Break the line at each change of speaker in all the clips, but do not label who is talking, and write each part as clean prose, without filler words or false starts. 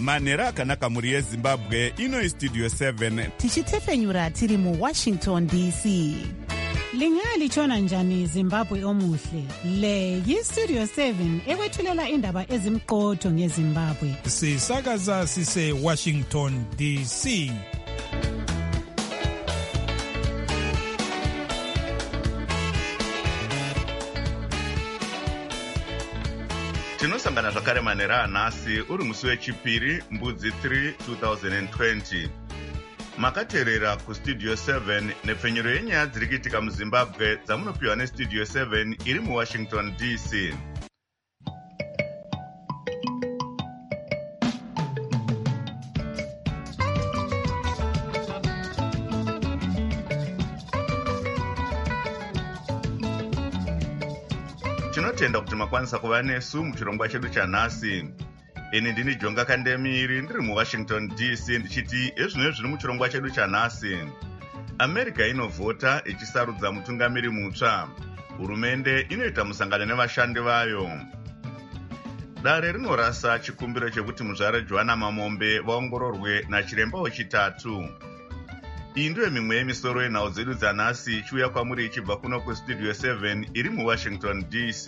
manhero akanaka mhuri yezimbabwe. Ino Studio 7
tichitefenyura tiri muWashington DC.
Lingalitshona njani Zimbabwe omuhle? Le yiStudio 7 ekwethulela indaba ezimqotho ngeZimbabwe.
Sisakaza sise Washington DC.
Tinosangana zvakare manhero anhasi uri musi wechipiri mbudzi 3 2020. Makateerera kuStudio 7 nepfenyuro yenyaya dziri kuitika muZimbabwe dzamunopiwa neStudio 7 iri muWashington DC. Tinotenda kuti makwanisa kuva nesu muchirongwa chedu chanhasi. Ini ndini Jonga Kandemiri ndiri muWashington DC ndichiti ezvino zviri muchirongwa chedu chanhasi. America inovhota ichisarudza mutungamiri mutsva. Hurumende inoita musangano nevashandi vayo. Dare rinorasa chikumbiro chekuti muzvare Joana Mamombe vaongororwe nachiremba wechitatu. Iyi ndiyo mimwe yemisoro yenhau dzedu dzanhasi ichiuya kwamuri ichibva kuno kuStudio 7 iri muWashington DC.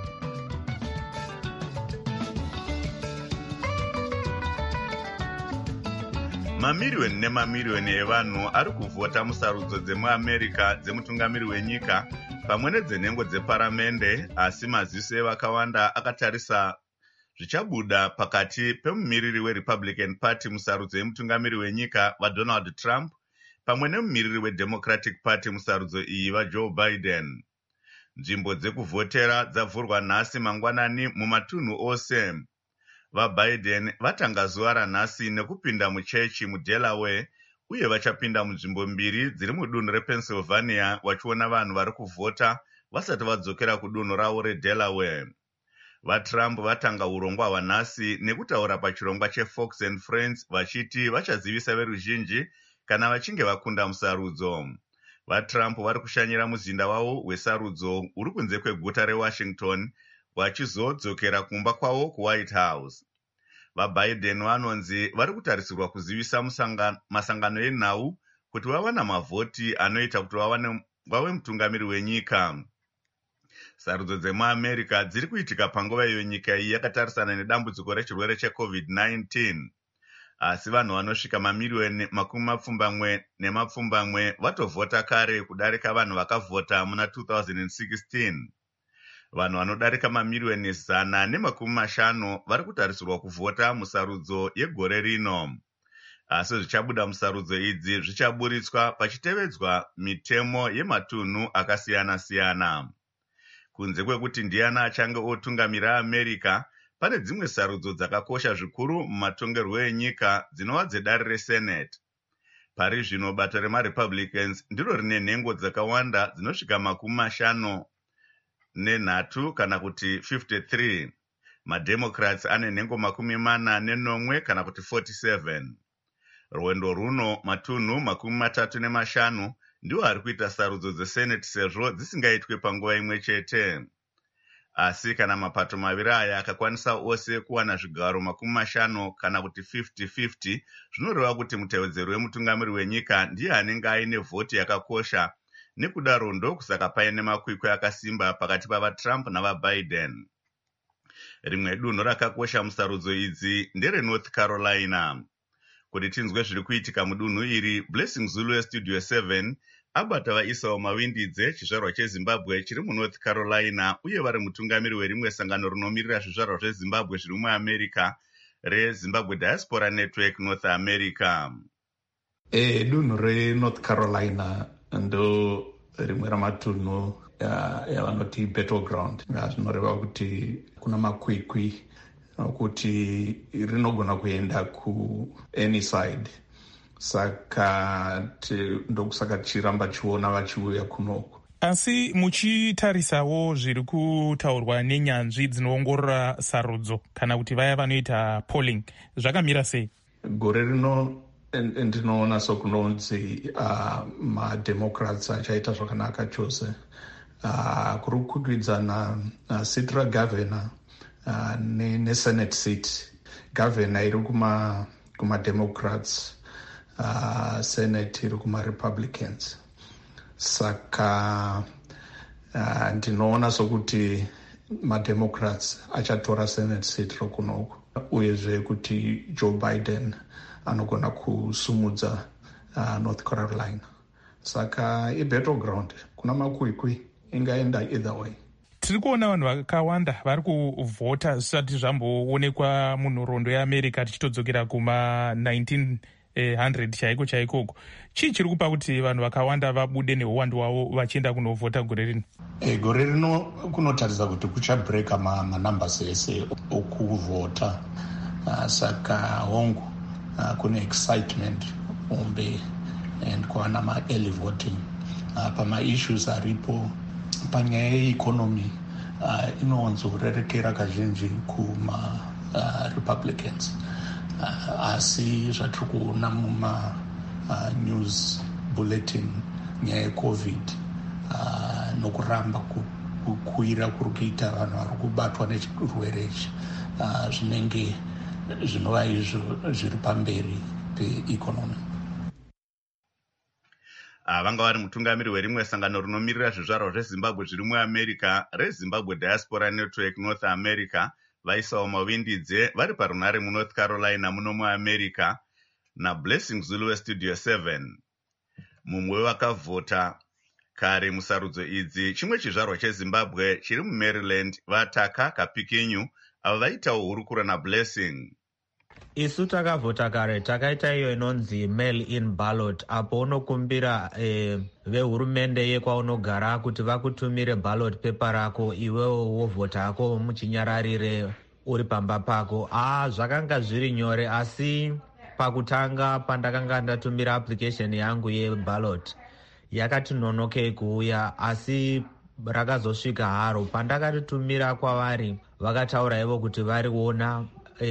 Mamiriyoni nemamiriyoni evanhu ari kuvhota musarudzo dzemuAmerica dzemutungamiri wenyika pamwe nedzenhengo dzeparamende, asi maziso evakawanda akatarisa zvichabuda pakati pemumiriri weRepublican Party musarudzo yemutungamiri wenyika vaDonald Trump pamwe nemumiriri weDemocratic Party musarudzo iyi vaJoe Biden. Nzvimbo dzekuvhotera dzavhurwa nhasi mangwanani mumatunhu ose. VaBiden vatanga zuva ranhasi nekupinda muchechi muDelaware uye vachapinda munzvimbo mbiri dziri mudunhu rePennsylvania vachiona vanhu vari kuvhota vasati vadzokera kudunhu ravo reDelaware. VaTrump vatanga urongwa hwanhasi nekutaura pachirongwa cheFox and Friends vachiti vachazivisa veruzhinji kana vachinge vakunda musarudzo. VaTrump vari kushanyira muzinda wavo wesarudzo uri kunze kweguta reWashington vachizodzokera kumba kwavo kuWhite House. VaBiden vanonzi vari kutarisirwa kuzivisa masangano enhau kuti vawana mavhoti anoita kuti vave mutungamiri wenyika. Sarudzo dzemuAmerica dziri kuitika panguva iyo nyika iyi yakatarisana nedambudziko rechirwere cheCovid-19. Asi vanhu vanosvika mamiriyoni 70 vatovhota kare kudarika vanhu vakavhota muna 2016. Vanhu vanodarika mamiriyoni 150 vari kutarisirwa kuvhota musarudzo yegore rino. Asi zvichabuda musarudzo idzi zvichaburitswa pachitevedzwa mitemo yematunhu akasiyana-siyana. Kunze kwekuti ndiani achange otungamira America, pane dzimwe sarudzo dzakakosha zvikuru mumatongerwo enyika dzinova dzedare reSenate. Pari zvino bato remaRepublicans ndiro rine nhengo dzakawanda dzinosvika 53 kana kuti 53. MaDemocrats ane nhengo 41 kana kuti 47. Rwendo runo matunhu 35 ndiwo ari kuita sarudzo dzeSenate sezvo dzisingaitwe panguva imwe chete. Asi kana mapato maviri aya akakwanisa ose kuwana zvigaro 50 kana kuti 50-50, zvinoreva kuti mutevedzeri wemutungamiri wenyika ndiye anenge aine vhoti yakakosha. Nekudaro ndokusaka paine makwikwi akasimba pakati pavaTrump navaBiden. Rimwe dunhu rakakosha musarudzo idzi ndereNorth Carolina. Kuti tinzwe zviri kuitika mudunhu iri, Blessing Zulu yeStudio 7 abata vaisawo mawindidze chizvarwa cheZimbabwe chiri muNorth Carolina uye vari mutungamiri werimwe sangano rinomirira zvizvarwa zveZimbabwe zviri muAmerica reZimbabwe Diaspora Network North America.
Dunhu reNorth Carolina ndo rimwe ramatunhu yavanoti battleground. Zvinoreva kuti kuna makwikwi kuti rinogona kuenda any side. Saka ndokusaka chiramba chiona vachiuya kunoku.
Asi muchitarisawo zviri kutaurwa nenyanzvi dzinoongorora sarudzo kana kuti vaya vanoita polling, zvakamira sei?
Gore rino ndinoona sokunonzi maDemocrats achaita zvakanaka chose. Kuri kukwidzana seat ragovernor neSenate seat. governor iri kuma-Democrats, Senate iri kuma-Republicans. Saka ndinoona sokuti ma-Democrats achatora Senate seat rokunoko, uyezve kuti Joe Biden anogona kusumudza North Carolina. Saka i-battleground, kuna makwikwi, ingaenda either way.
Tiri kuona vanhu vakawanda vari kuvhota zvisati zvamboonekwa munhoroondo yeAmerica tichitodzokera kuma-1900 chaiko chaikoko. Chii chiri kupa kuti vanhu vakawanda vabude neuwandu hwavo vachienda kunovhota gore rino?
Gore rino kunotarisa kuti kuchabreka manumbers ese okuvhota. Saka hongu kune excitement hombe and kwana ma-early voting. Pama-issues aripo, panyaya yeeconomy inowanzorerekera kazhinji kuma-Republicans. Asi zvatiri kuona muma-news bulletin nyaya yeCovid nokuramba kukwira kuri kuita vanhu vari kubatwa nechirwere ichi zvinenge zvinova izvo zviri pamberi peeconomy.
Vanga vari mutungamiri werimwe sangano rinomirira zvizvarwa zveZimbabwe zviri muAmerica reZimbabwe Diaspora Network North America, vaisawo mavindidze vari parunare muNorth Carolina muno muAmerica, naBlessing Zulu weStudio 7. Mumwe wakavhota kare musarudzo idzi, chimwe chizvarwa cheZimbabwe chiri muMaryland, vataka kapikinyu avo vaitawo hurukuro naBlessing.
Isu takavhota kare, takaita iyo inonzi mail-in ballot, apo unokumbira vehurumende yekwaunogara kuti vakutumire ballot paper rako, iwewo wovhota ako muchinyararire uri pamba pako. Zvakanga zviri nyore, asi pakutanga pandakanga ndatumira application yangu yeballot yakati nonokei kuuya, asi rakazosvika haro. Pandakaritumira kwavari vakataura ivo kuti variona.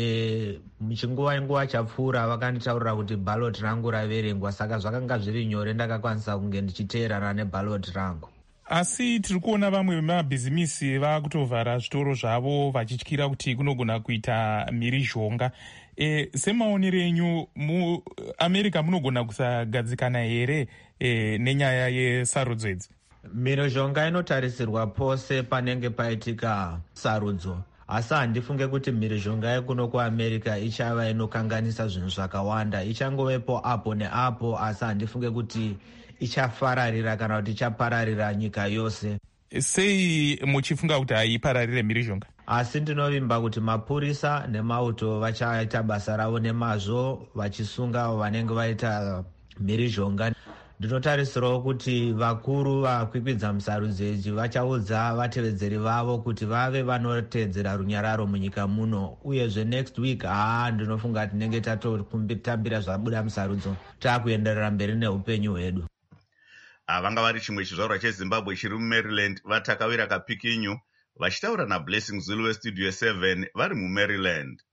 Nguva chapfuura vakanditaurira kuti ballot rangu raverengwa, saka zvakanga zviri nyore, ndakakwanisa kunge ndichiteerana neballot rangu.
Asi tiri kuona vamwe vemabhizimisi vakutovhara zvitoro zvavo vachityira kuti kunogona kuita mhirizhonga. Semaonero enyu, muAmerica munogona kusagadzikana here nenyaya yesarudzo idzi?
Mhirizhonga inotarisirwa pose panenge paitika sarudzo, asi handifunge kuti mhirizhonga yekuno kuAmerica ichava inokanganisa zvinhu zvakawanda. Ichangovepo apo neapo, asi handifunge kuti ichafararira kana kuti ichapararira nyika yose.
Sei muchifunga kuti haipararire mhirizhonga?
Asi ndinovimba kuti mapurisa nemauto vachaita basa ravo nemazvo, vachisunga vanenge vaita mhirizhonga. Ndinotarisirawo kuti vakuru vakwikwidza musarudzo idzi vachaudza vatevedzeri vavo kuti vave vanotedzera runyararo munyika muno, uyezve next week ndinofunga tinenge tatotambira zvabuda musarudzo, taakuenderera mberi neupenyu hwedu.
Vanga vari chimwe chizvarwa cheZimbabwe chiri muMaryland, vatakawira kapikinyu vachitaura naBlessing Zulu weStudio 7 vari muMaryland.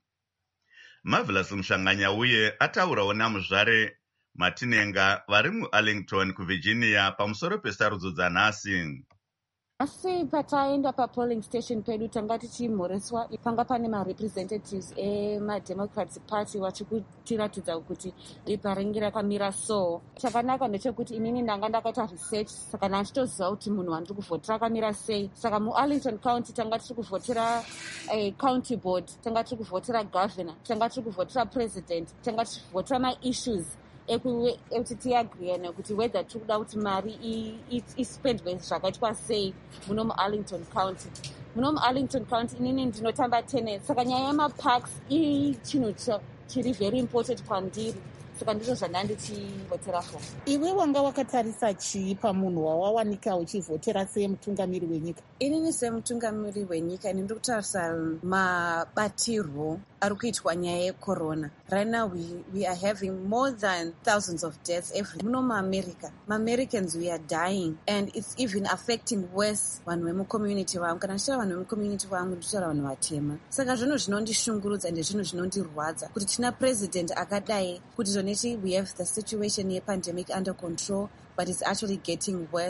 Marvelous Mshanganya uye ataurawo namuzvare Matinenga vari muArlington kuVirginia pamusoro pesarudzo dzanhasi.
Asi pataenda papolling station pedu tanga tichimhoreswa, panga pane marepresentatives emademocratic party vachikutiratidza kuti bepa ringi rakamira so. Chakanaka ndechekuti inini ndanga ndakaita research, saka ndachitoziva kuti munhu wandiri kuvhotera akamira sei. Saka muArlington County tanga tiri kuvhotera county board, tanga tiri kuvhotera governor, tanga tiri kuvhotera president, tanga tiri kuvhotera ma-issues ekuti tiagreane kuti whether tiri kuda kuti mari ispendwe zvakaitwa sei muno muArlington County. Muno muArlington County inini ndinotamba tennis, saka nyaya yemaparks ichinhu chiri very important kwandiri, saka ndizvo zvandandichivhotera for.
Iwe wanga wakatarisa chii pamunhu wawawanika uchivhotera semutungamiri wenyika?
Inini semutungamiri wenyika ndiri kutarisa mabatirwo ari kuitwa nyaya yecorona. Right now we are having more than thousands of deaths every muno muAmerica. Ma-Americans, we are dying, and it's even affecting worse vanhu vemucommunity vangu. Kana ndichitaura vanhu vemucommunity vangu ndichitaura vanhu vatema. Saka zvinhu zvinondishungurudza ndezvinhu zvinondirwadza kuti tina president akadai kuti doneti we have the situation yepandemic under control, but it's actually getting worse.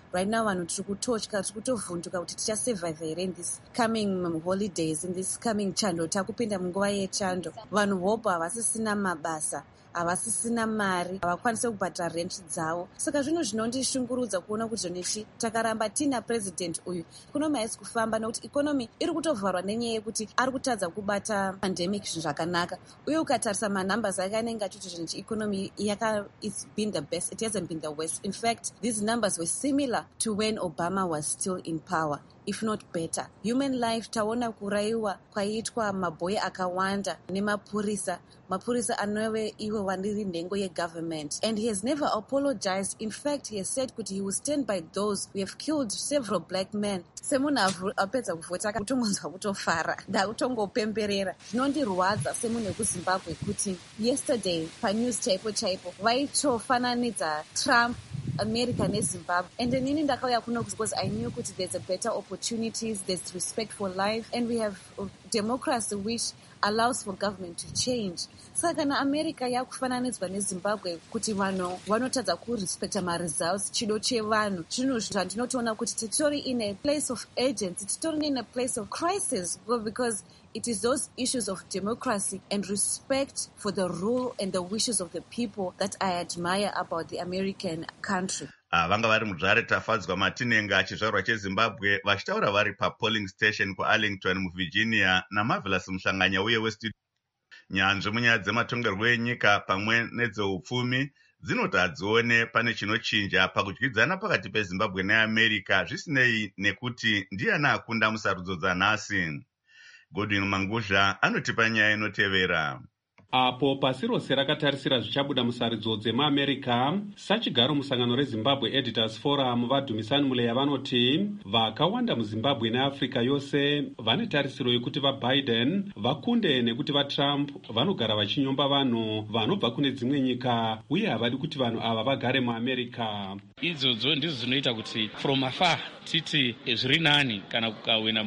right now vanhu tiri kutotya, tiri kutovhunduka kuti tichasurvive here in this coming holidays, in this coming chando. Takupinda munguva yechando, vanhu hope havasisina mabasa, havasisina mari, havakwanise kubhadhara rent dzavo. Saka zvinhu zvinondishungurudza kuona kuti zvonichi takaramba tina president uyu, ikonomi haisi kufamba nekuti ikonomi iri kutovharwa nenyaya yekuti ari kutadza kubata pandemic zvinhu zvakanaka. Uye ukatarisa manumbers ake anenge achiti zvonichi ikonomi it's been the best, it hasn't been the worst. In fact, these numbers were similar to when Obama was still in power, if not better. Human life, taona kuraiwa kwaitwa mabhoyi akawanda nemapurisa, mapurisa anove iwe waniri nhengo yegovernment, and he has never apologized. In fact, he has said kuti he will stand by those who have killed several black men. Semunhu apedza kuvhota kutongonzwa kutofara, ndakutongopemberera. Zvinondirwadza semunhu wekuZimbabwe kuti yesterday panews chaipo vaitofananidza Trump, America neZimbabwe, and inini ndakauya kuno because I knew kuti there's a better opportunities, there's respect for life, and we have democracy which allows for government to change. Saka kana America yakufananidzwa neZimbabwe kuti vanhu vanotadza kurespecta maresults, chido chevanhu, chinhu zvandinotoona kuti titori in a place of urgency, titori in a place of crisis, because it is those issues of democracy and respect for the rule and the wishes of the people that I admire about the American country.
Vanga vari mudzvare tafadzwa Matinenga, chizvarwa cheZimbabwe, vachitaura vari papolling station kuArlington muVirginia naMarvelous Muhlanganya uye westudio. Nyanzvi munyaya dzematongerwo enyika pamwe nedzeupfumi dzinoti hadzione pane chinochinja pakudyidzana pakati peZimbabwe neAmerica, zvisinei nekuti ndiani akunda musarudzo dzanhasi. Godwin Manguzha anotipa nyaya inotevera.
Apo pasi rose rakatarisira zvichabuda musarudzo dzemaAmerica, sachigaro musangano reZimbabwe Editors Forum vadhumisani muleya vanoti vakawanda muZimbabwe neAfrica yose vane tarisiro yekuti vaBiden vakunde nekuti vaTrump vanogara vachinyomba vanhu vanobva kune dzimwe nyika uye havadi kuti vanhu ava vagare muAmerica.
Idzodzo ndizo zvinoita kuti from afar titi zviri nani kana kukawina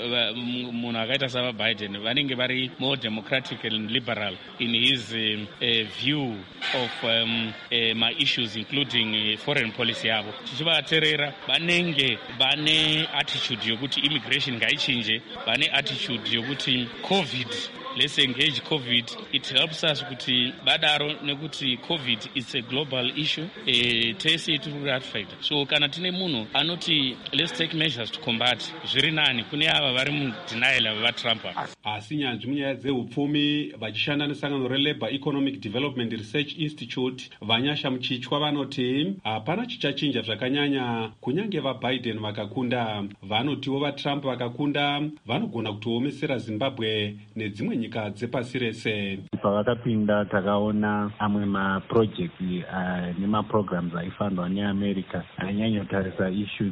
munhu akaita savaBiden vanenge vari more democratic and liberal in his view of my issues including foreign policy yavo. Tichivateerera vanenge vane attitude yokuti immigration ngaichinje, vane attitude yokuti COVID, let's engage COVID. It helps us kuti badaro nekuti COVID is a global issue. Tese tiri ratified. So kana tine munhu anoti let's take measures to combat, zviri nani kune ava vari mudenial vaTrump.
Asi nyanzvi munyaya dzeupfumi vachishanda nesangano reLabour Economic Development Research Institute vanyasha muchichwa vanoti hapana chichachinja zvakanyanya kunyange vaBiden vakakunda. Vanotiwo vaTrump vakakunda vanogona kutoomesera Zimbabwe nedzimwe nyika dzepasi rese.
Pavakapinda takaona amwe mapurojekti nemaprograms aifandwa neAmerica anyanyotarisa issues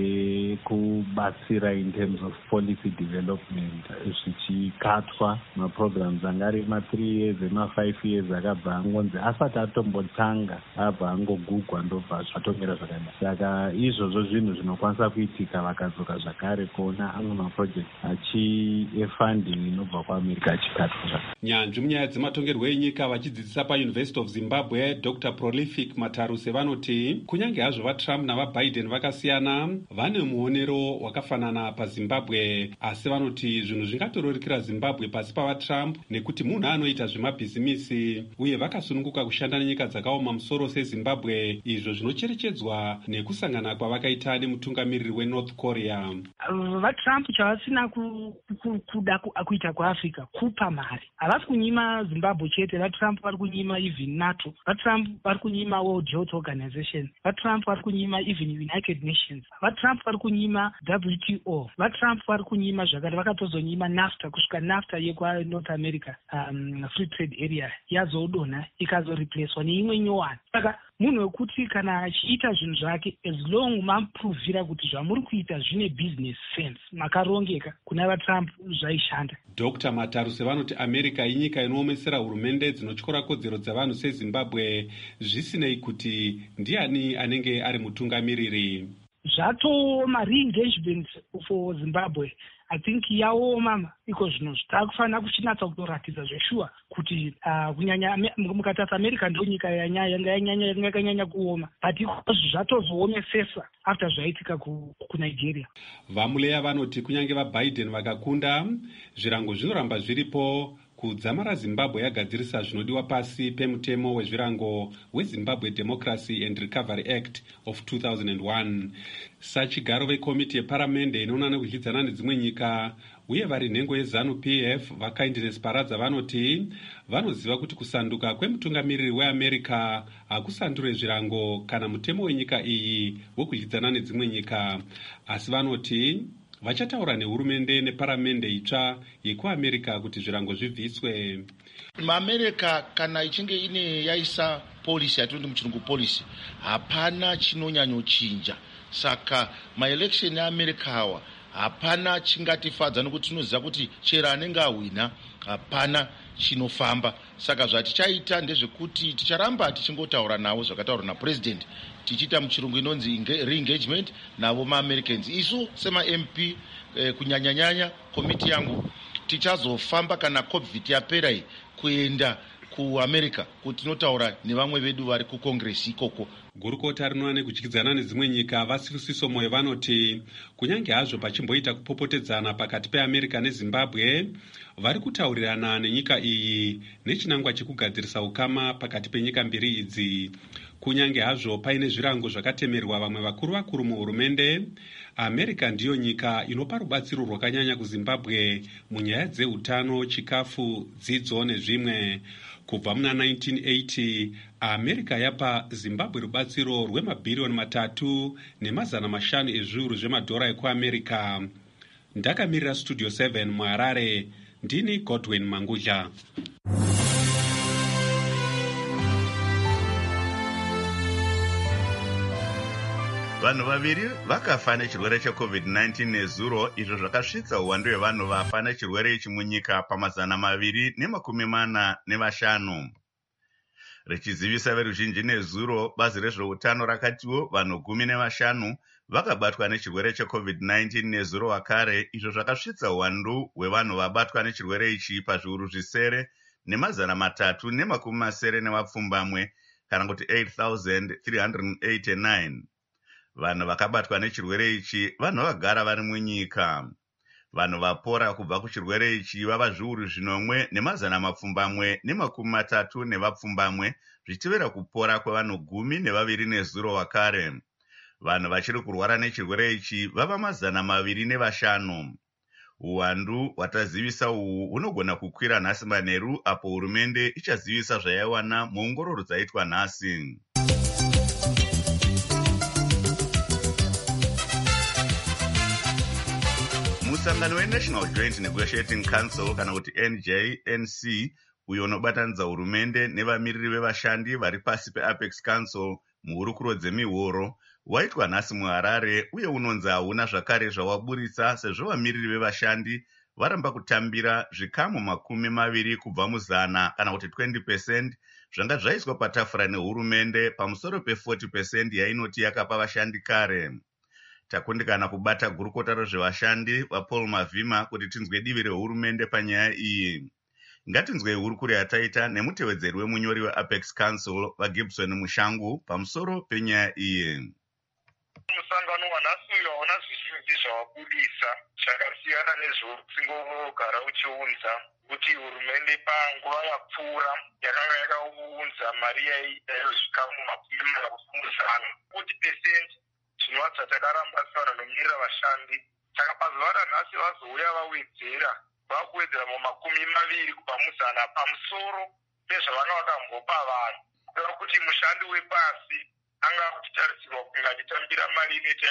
dzekubatsira in terms of policy development, zvichikatwa maprograms anga ari ma3 years ema5 years akabva angonzi asati atombotanga abva angogugwa ndobva zvatongera zvakanaka. Saka izvozvo zvinhu zvinokwanisa kuitika vakadzoka zvakare kuona amwe mapurojekti achifunding inobva kuAmerica achikatwa.
Nyanzvi munyaya dzematongerwo enyika vachidzidzisa paUniversity of Zimbabwe Dr. Prolific Mataruse vanoti kunyange hazvo vaTrump navaBiden vakasiyana vane muonero wakafanana paZimbabwe, asi vanoti zvinhu zvingatororikira Zimbabwe pasi pavaTrump nekuti munhu anoita zvemabhizimisi uye vakasununguka kushanda nenyika dzakaoma musoro seZimbabwe, izvo zvinocherechedzwa nekusangana kwavakaita nemutungamiriri weNorth Korea.
VaTrump chavasina kuda kuita kuAfrica kupa mari. Havasi kunyima Zimbabwe chete, vaTrump vari kunyima even NATO, vaTrump vari kunyima World Health Organization, vaTrump vari kunyima even United Nations, vaTrump vari kunyima WTO, vaTrump vari kunyima zvakare vakatozonyima NAFTA, kusvika NAFTA yekwaNorth America Free Trade Area yazodonha ikazoreplacewa neimwe nyowani. Saka munhu wekuti kana achiita zvinhu zvake as long mamuprovhira kuti zvamuri kuita zvine business sense makarongeka, kuna vaTrump zvaishanda.
Dr. Mataruse vanoti America inyika inoomesera hurumende dzinotyora kodzero dzavanhu seZimbabwe zvisinei kuti ndiani anenge ari mutungamiriri.
zvatooma re-engagement for Zimbabwe. I think yaoma iko zvino zvitakufanira kuchinatsa kutoratidza zveshuwa kuti kunyanya mukatarisa America ndo nyika yakanyanya kuoma, but ikozvo zvatozoomesesa after zvaitika kuNigeria.
Vamuleya vanoti kunyange vaBiden vakakunda, zvirango zvinoramba zviripo kudzamara Zimbabwe yagadzirisa zvinodiwa pasi pemutemo wezvirango weZimbabwe Democracy and Recovery Act of 2001. Sachigaro vekomiti yeparamende inoona nekudyidzana nedzimwe nyika uye vari nhengo yeZANU-PF vaKindness Paradza vanoti vanoziva kuti kusanduka kwemutungamiriri weAmerica hakusandure zvirango kana mutemo wenyika iyi wekudyidzana nedzimwe nyika, asi vanoti vachataura nehurumende neparamende itsva yekuAmerica kuti zvirango zvibviswe.
MaAmerica kana ichinge ine yaisa policy yatinoti muchirungu policy, hapana chinonyanyochinja. Saka maelection eAmerica awa hapana chingatifadza nokuti tinoziva kuti chero anenge awina hapana chinofamba. Saka zvatichaita ndezvekuti ticharamba tichingotaura navo zvakataurwa napresident, tichiita muchirungu inonzi re-engagement navo maAmericans. Isu sema-MP kunyanyanyanya komiti yangu tichazofamba kana COVID yapera iyi kuenda kuAmerica kuti tinotaura nevamwe vedu vari kukongresi ikoko.
Gurukota rinoona nekudyidzana nedzimwe nyika vaSibusiso Moyo vanoti kunyange hazvo pachimboita kupopotedzana pakati peAmerica neZimbabwe, vari kutaurirana nenyika iyi nechinangwa chekugadzirisa ukama pakati penyika mbiri idzi. Kunyange hazvo paine zvirango zvakatemerwa vamwe vakuru muhurumende, America ndiyo nyika inopa rubatsiro rwakanyanya kuZimbabwe munyaya dzeutano, chikafu, dzidzo nezvimwe. Kubva muna 1980, America yapa Zimbabwe rubatsiro rwemabhiriyoni 3.5 ezviuru zvemadhora ekuAmerica. Ndakamirira Studio 7 muHarare, ndini Godwin Mangudla.
Vanhu vaviri vakafa nechirwere cheCovid-19 nezuro, izvo zvakasvitsa uwandu hwevanhu vafa nechirwere ichi munyika pa245. Richizivisa veruzhinji nezuro, bazi rezveutano rakatiwo vanhu 15 vakabatwa nechirwere cheCovid-19 nezuro wakare, izvo zvakasvitsa uwandu hwevanhu vabatwa nechirwere ichi pazviuru 3,380 kana kuti 8,389. Vanhu vakabatwa nechirwere ichi vanhu vagara vari munyika. Vanhu vapora kubva kuchirwere ichi vava zviuru 1,430 zvichitevera kupora kwevanhu 12 nezuro wakare. Vanhu vachiri kurwara nechirwere ichi vava 205. Uwandu hwatazivisa uhu hunogona kukwira nhasi manheru apo hurumende ichazivisa zvayaiwana muongororo dzaitwa nhasi. Musangano weNational Joint Negotiating Council kana kuti NJNC uyo unobatanidza hurumende nevamiriri vevashandi vari pasi peApex Council muhurukuro dzemihoro waitwa nhasi muHarare uye unonzi hauna zvakare zvawaburitsa sezvo vamiriri vevashandi varamba kutambira zvikamu 20 kubva muzana kana kuti 20% zvanga zvaiswa patafura nehurumende pamusoro pe40% yainoti yakapa vashandi kare. Takundikana kubata gurukota rezvevashandi vaPaul Mavhima kuti tinzwe divi rehurumende panyaya iyi. Ngatinzwei hurukuro yataita nemutevedzeri wemunyori weApex Council vaGibson Mushangu pamusoro penyaya iyi.
Musangano wanhasi uyo hauna zvishinji zvawabudisa zvakasiyana nezvosingogara uchiunza kuti hurumende panguva yapfuura yakanga yakaunza mari yaitayo zvikamu 50 kuti pesenti zvinova zvatakaramba sivana nomirira vashandi. Saka pazuva ranhasi vazouya vawedzera vakuwedzera mu20 kubva muzana pamusoro pezvavanga vakambopa vanhu kureva kuti mushandi wepasi anga achitarisirwa kunge achitambira mari inoita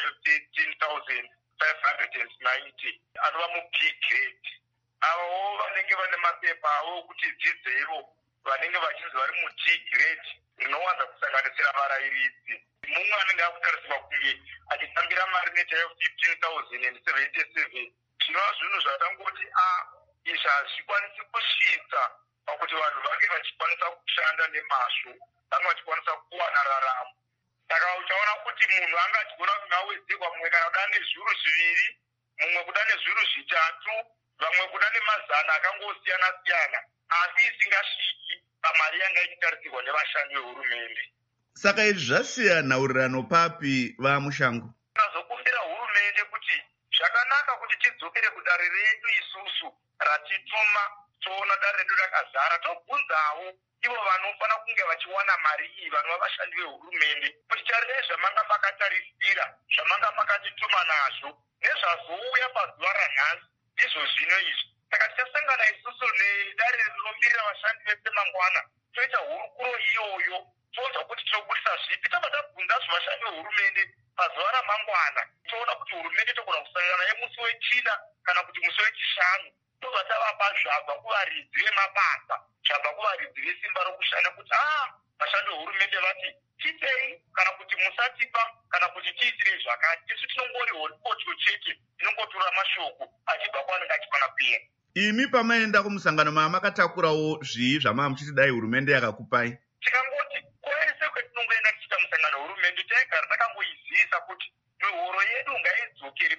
13,590 anova muB grade. Avo vanenge vane mapepa avo okuti dzidzero vanenge vachinzi vari muD grade rinowanza kusanganisira varayiridzi. Mumwe anenge akutarisirwa kunge achitambira mari inoita 15,077. Zvinova zvinhu zvatangoti izvi hazvikwanisi kusvitsa pakuti vanhu vange vachikwanisa kushanda nemazvo, vange vachikwanisa kuwana raramo. saka uchaona kuti munhu angagona kuti ngawedzerwa mumwe kana kuda nezviuru zviviri, mumwe kuda nezviuru zvitatu, vamwe kuda nemazana akangosiyana-siyana, asi isingasviki pamari yanga ichitarisirwa nevashandi vehurumende.
Saka izvi zvasiya nhaurirano papi vamushango?
Tinozokumbira hurumende kuti zvakanaka kuti tidzokere kudare redu isusu ratituma toona dare redu rakazara, tobvunzawo ivo vanofana kunge vachiwana mari iyi vanova vashandi vehurumende kuti tarire zvamanga makatarisira, zvamanga makatituma nazvo nezvazouya pazuva ranhasi ndizvo zvino izvi. Saka tichasangana isusu nedare rinomirira vashandi vese mangwana, toita hurukuro iyoyo toonzwa kuti tinobudisa zvipi, tobva tabvunza zvevashandi vehurumende pazuva ramangwana, toona kuti hurumende togona kusangana naye musi wechina kana kuti musi wechishanu, tobva tavapa zvabva kuvaridzi vemabasa, zvabva kuvaridzi vesimba rokushanda kuti vashandi vehurumende vati titei kana kuti musatipa kana kuti tiitire zvakati. Isu tinongori horipotyo chete, tinongotora mashoko achibva kwaanenge achifana kuenda.
Imi pamaenda kumusangano makatakuravo zvii zvamava muchiti dai hurumende yakakupai?
Tikangoti kwese kwetinongoenda tichiita musangano hurumende taigara takangoizivisa kuti mihoro yedu ngaidzokere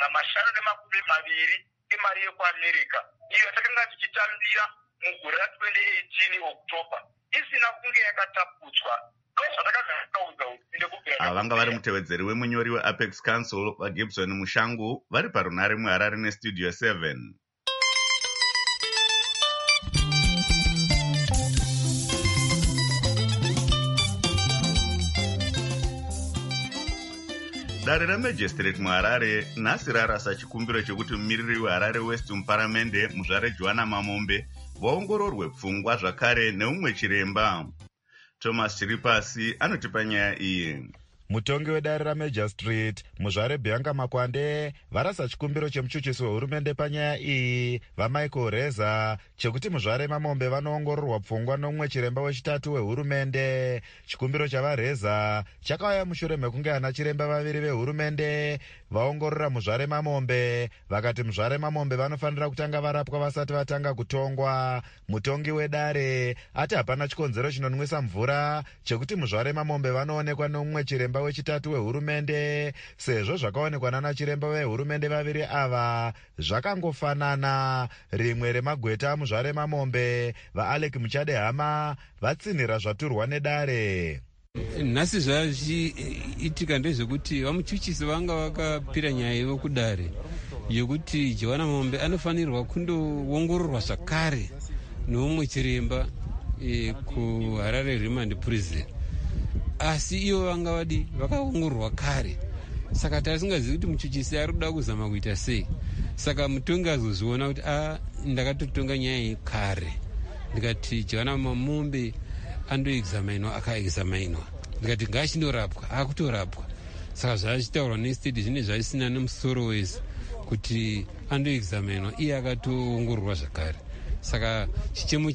pa520 emari yekuamerica iyo yatakanga tichitambira mugore ra2018 October, isina kunge yakataputswa.
Vanga vari mutevedzeri wemunyori weApex Council vaGibson Mushangu vari parunare muHarare neStudio 7. Dare reMagistrate muHarare nhasi rarasa chikumbiro chekuti mumiriri weHarare West muparamende muzvare Joanna Mamombe vaongororwe pfungwa zvakare neumwe chiremba. Thomas Chiripasi anotipa nyaya iyi.
Mutongi wedare raMagistrate muzvare Bianca Makwande varasa chikumbiro chemuchuchisi wehurumende panyaya iyi vaMichael Reza chekuti muzvare Mamombe vanoongororwa pfungwa nomumwe chiremba wechitatu wehurumende. Chikumbiro chavaReza chakauya mushure mekunge ana chiremba vaviri vehurumende vaongorora muzvare Mamombe vakati muzvare Mamombe vanofanira kutanga varapwa vasati vatanga kutongwa. Mutongi wedare ati hapana chikonzero chinonwisa mvura chekuti muzvare Mamombe vanoonekwa nomumwe chiremba wechitatu wehurumende sezvo zvakaonekwa nana chiremba vehurumende vaviri ava zvakangofanana. Rimwe remagweta muzvare Mamombe vaAlec Muchadehama vatsinhira zvaturwa nedare.
Nhasi zvachiitika ndezvekuti vamuchuchisi vanga vakapira nyaya ivo kudare yokuti Joanna Mamombe anofanirwa kundoongororwa zvakare neumwe chiremba kuHarare Remand Prison, asi ivo vanga vadi vakaongororwa kare. Saka taisingazivi kuti muchuchisi ari kuda kuzama kuita sei. Saka mutongi azozviona kuti ndakatotonga nyaya iyi kare, ndikati Joanna Mamombe andoexaminwa, akaexaminwa, ndikati ngaachindorapwa, akutorapwa. Saka zvachitaurwa nestate zvine zvaisina nemusoro wese kuti andoexaminwa, iye akatoongororwa zvakare. Saka chichemo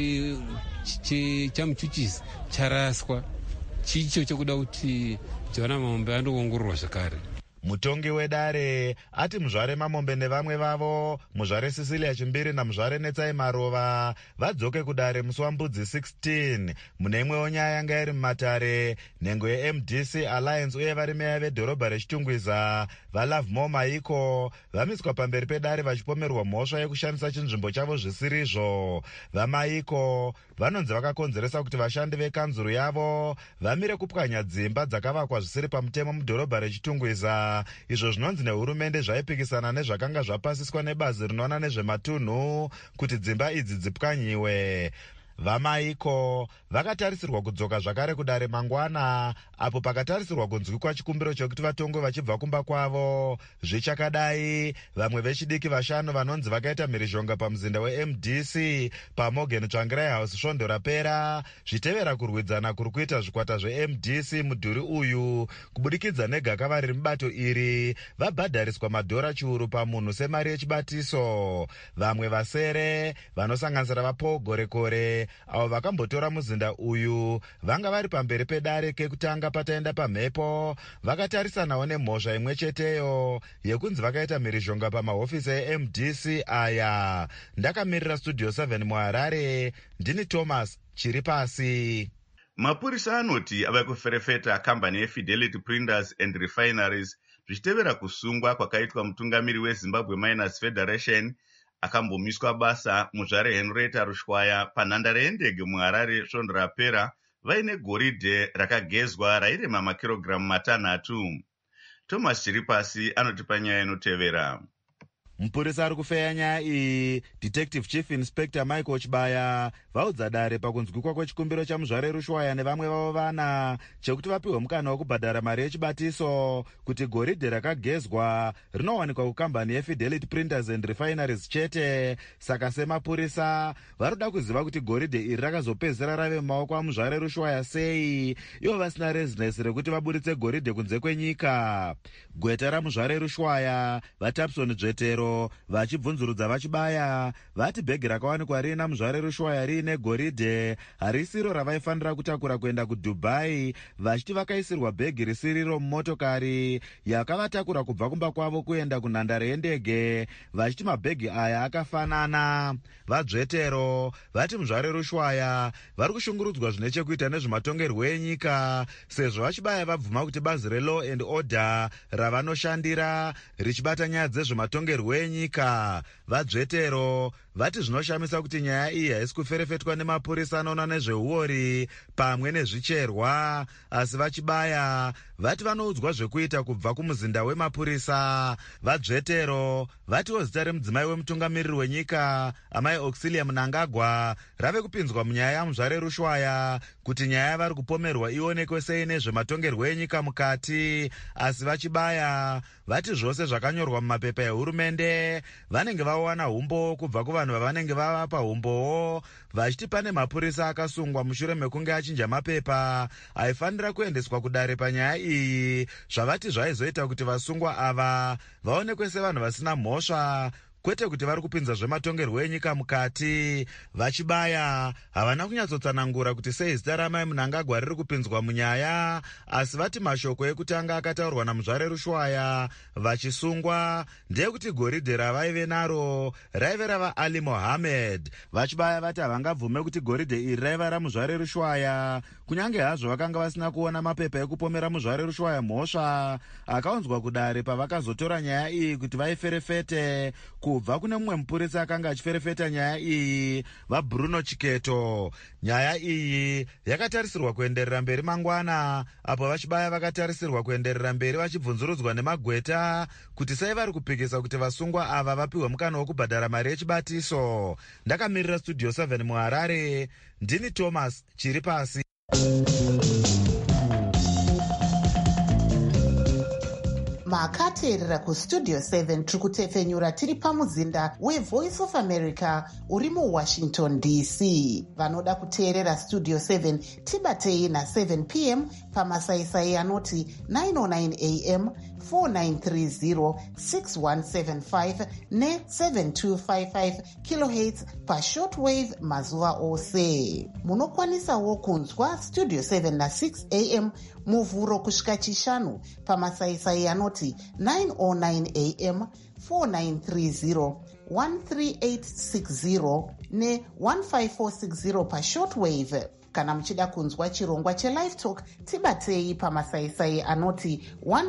chamuchuchisi charaswa, chicho chokuda kuti Joanna Mamombe andoongororwa zvakare.
Mutongi wedare ati muzvare Mamombe nevamwe vavo muzvare Cecilia Chimbiri namuzvare Netsai Marova vadzoke kudare musi waMbudzi 16 mune imwewo nyaya yanga iri mumatare. Nhengo yeMDC Alliance uye vari meya vedhorobha rechitungwiza vaLove More Maiko vamiswa pamberi pedare vachipomerwa mhosva yekushandisa chinzvimbo chavo zvisirizvo. VaMaiko vanonzi vakakonzeresa kuti vashandi vekanzuru yavo vamire kupwanya dzimba dzakavakwa zvisiri pamutemo mudhorobha rechitungwiza, izvo zvinonzi nehurumende zvaipikisana nezvakanga zvapasiswa nebazi rinoona nezvematunhu kuti dzimba idzi dzipwanyiwe. VaMaiko vakatarisirwa kudzoka zvakare kudare mangwana apo pakatarisirwa kunzwikwa chikumbiro chekuti vatongwe vachibva kumba kwavo. Zvichakadai vamwe vechidiki vashanu vanonzi vakaita mhirizhonga pamuzinda weMDC paMorgan Tsvangirai House svondo rapera zvitevera kurwidzana kuri kuita zvikwata zveMDC mudhuri uyu kubudikidza negakava riri mubato iri vabhadhariswa madhora chiuru pamunhu semari yechibatiso. Vamwe vasere vanosanganisira vaPaul Gorekore avo vakambotora muzinda uyu vanga vari pamberi pedare kekutanga pataenda pamhepo vakatarisanawo nemhosva imwe cheteyo yekunzi vakaita mhirizhonga pamahofisi eMDC aya. Ndakamirira Studio 7 muHarare, ndini Thomas Chiripasi.
Mapurisa anoti ava kuferefeta kambani yeFidelity Printers and Refineries zvichitevera kusungwa kwakaitwa mutungamiri weZimbabwe Miners Federation akambomiswa basa muzvare Henrietta Rushwaya panhandare yendege muHarare svondo rapera vaine goridhe rakagezwa rairema makirogiramu 6. Thomas Chiripasi anotipa nyaya inotevera.
Mupurisa ari kufeya nyaya iyi Detective Chief Inspector Michael Chibaya vaudza dare pakunzwikwa kwechikumbiro chamuzvare Rushwaya nevamwe vavo vana chekuti vapiwe mukana wekubhadhara mari yechibatiso kuti goridhe rakagezwa rinowanikwa kukambani yeFidelity Printers and Refineries chete. Saka semapurisa varoda kuziva kuti goridhe iri rakazopedzera rave mumaoko amuzvare Rushwaya sei, ivo vasina rezinesi rekuti vaburitse goridhe kunze kwenyika. Gweta ramuzvare Rushwaya vaTapson Dzvetero vachibvunzurudza vachibaya vati bhegi rakawanikwa rina muzvare Rushwaya riine goridhe harisiro ravaifanira kutakura kuenda kuDubai, vachiti vakaisirwa bhegi risiriro mumotokari yakavatakura kubva kumba kwavo kuenda kunhandare yendege, vachiti mabhegi aya akafanana. VaDzvetero vati muzvare Rushwaya vari kushungurudzwa zvine chekuita nezvematongerwo enyika sezvo vachibaya vabvuma kuti bazi reLaw and Order ravanoshandira richibata nyaya dzezvematongerwo enyika. VaDzvetero vati zvinoshamisa kuti nyaya iyi haisi kuferefetwa nemapurisa anoona nezveuori pamwe nezvicherwa, asi vachibaya vati vanoudzwa zvekuita kubva kumuzinda wemapurisa. VaDzvetero vatiwo zita remudzimai wemutungamiriri wenyika Amai Auxilia Mnangagwa rave kupinzwa munyaya yamuzvare Rushwaya kuti nyaya yavari kupomerwa ionekwe sei nezvematongerwo enyika mukati, asi vachibaya vati zvose zvakanyorwa mumapepa ehurumende vanenge vawana umbo kubva kuvanhu vavanenge vavapa umbowo, vachiti pane mapurisa akasungwa mushure mekunge achinja mapepa aifanira kuendeswa kudare panyaya iyi, zvavati zvaizoita kuti vasungwa ava vaonekwe sevanhu vasina mhosva kwete kuti vari kupinza zvematongerwo enyika mukati. Vachibaya havana kunyatsotsanangura kuti sei zita ramai Mnangagwa riri kupinzwa munyaya, asi vati mashoko ekutanga akataurwa namuzvare Rushwaya vachisungwa ndeyekuti goridhe ravaive naro raive rava Ali Mohammed. Vachibaya vati havangabvume kuti goridhe iri raiva ramuzvare Rushwaya kunyange hazvo vakanga vasina kuona mapepa ekupomera muzvare Rushwaya mhosva akaunzwa kudare pavakazotora nyaya iyi kuti vaiferefete kubva kune mumwe mupurisa akanga achiferefeta nyaya iyi, vaBruno Chiketo. Nyaya iyi yakatarisirwa kuenderera mberi mangwana, apo vachibaya vakatarisirwa kuenderera mberi vachibvunzurudzwa nemagweta kuti sei vari kupikisa kuti vasungwa ava vapiwe mukana wokubhadhara mari yechibatiso. Ndakamirira Studio 7 muHarare, ndini Thomas Chiripasi.
makateerera kustudio 7 tiri kutefenyura tiri pamuzinda weVoice of America uri muWashington DC. Vanoda kuteerera studio 7 tibatei na7 p.m. pamasaisai anoti 909 am 4930 6175 ne7255 kilohertz pashortwave mazuva ose. Munokwanisawo kunzwa studio 7 na6 am muvhuro kusvika chishanu pamasaisai anoti 909 am 4930 13860 ne15460 pashortwave. Kana muchida kunzwa chirongwa cheLive Talk tibatei pamasaisai anoti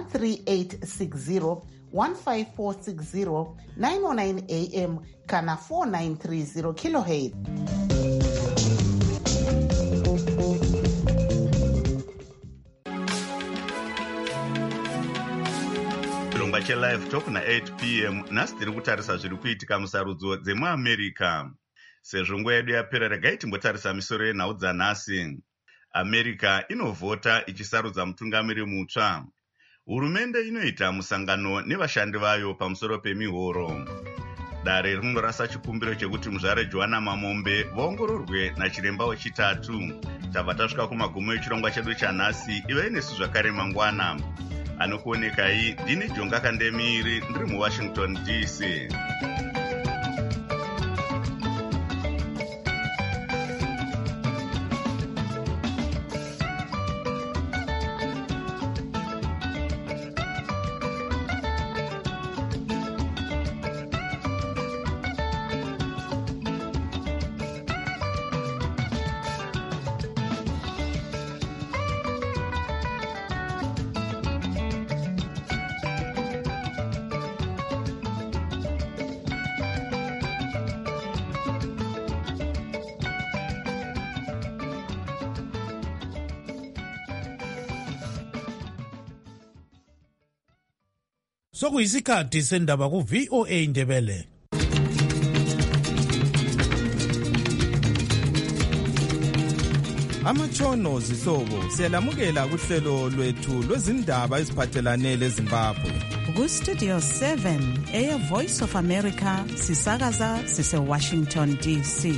13860 15460 909 am kana 4930 kilohertz.
chirongwa cheLive Talk na8 p.m. nhasi tiri kutarisa zviri kuitika musarudzo dzemuAmerica. Sezvo nguva yedu yapera, regai timbotarisa misoro yenhau dzanhasi. America inovhota ichisarudza mutungamiri mutsva. Hurumende inoita musangano nevashandi vayo pamusoro pemihoro. Dare rinorasa chikumbiro chekuti muzvare Joanna Mamombe vaongororwe nachiremba wechitatu. Tabva tasvika kumagumo echirongwa chedu chanhasi. Ive nesu zvakare mangwana. Anokuonekai ndini Jonga Kandemiri ndiri muWashington DC.
Sokuyisikhathi sendaba ku VOA Ndebele.
Amatshono zihlobo siyalamukela kuhlelo lwethu lwezindaba eziphathelane leZimbabwe.
Ku Studio 7 Air Voice of America sisakaza sise Washington DC.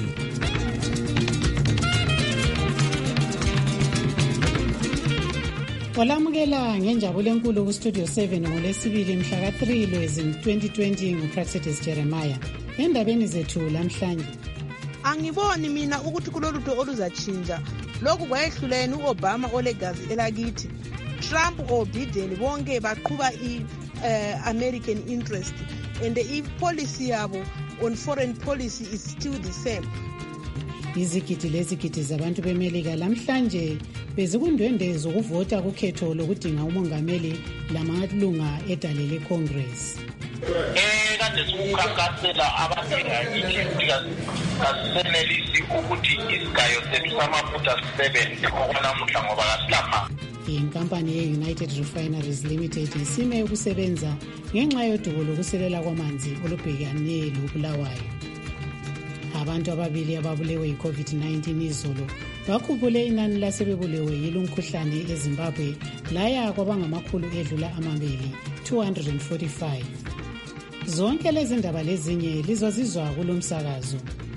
Olamukela ngenjabulo enkulu ku Studio 7 ngolesibili mhla ka-3 Lwezi 2020 nguPraxedes Jeremiah. Endabeni zethu lamhlanje.
Angiboni mina ukuthi kulolutho oluzachinja. Lokhu kwayehlulene uObama olegazi elakithi. Trump or Biden bonke baqhuba American interest and the policy yabo on foreign policy is still the same.
Izigidi lezigidi zabantu beMelika lamhlanje bezikundwendwe zokuvota kukhetho lokudinga umongameli lamalunga edale leCongress.
Kade sikukhankasela abathenga ikhithi kasisenelisi ukuthi isigayo sethu samafutha sisebenze okwanamuhla ngoba kasilapha.
Inkampani ye-United Refineries Limited isime ukusebenza ngenxa yodubo lokuselela kwamanzi olubhekane lobulawayo. Abantu ababili ababulewe yi-COVID-19 izolo bakhuphule inani lasebebulewe yilo mkhuhlane eZimbabwe laya kwabangamakhulu edlula amabili 245. Zonke lezi ndaba lezinye lizozizwa kulomsakazo.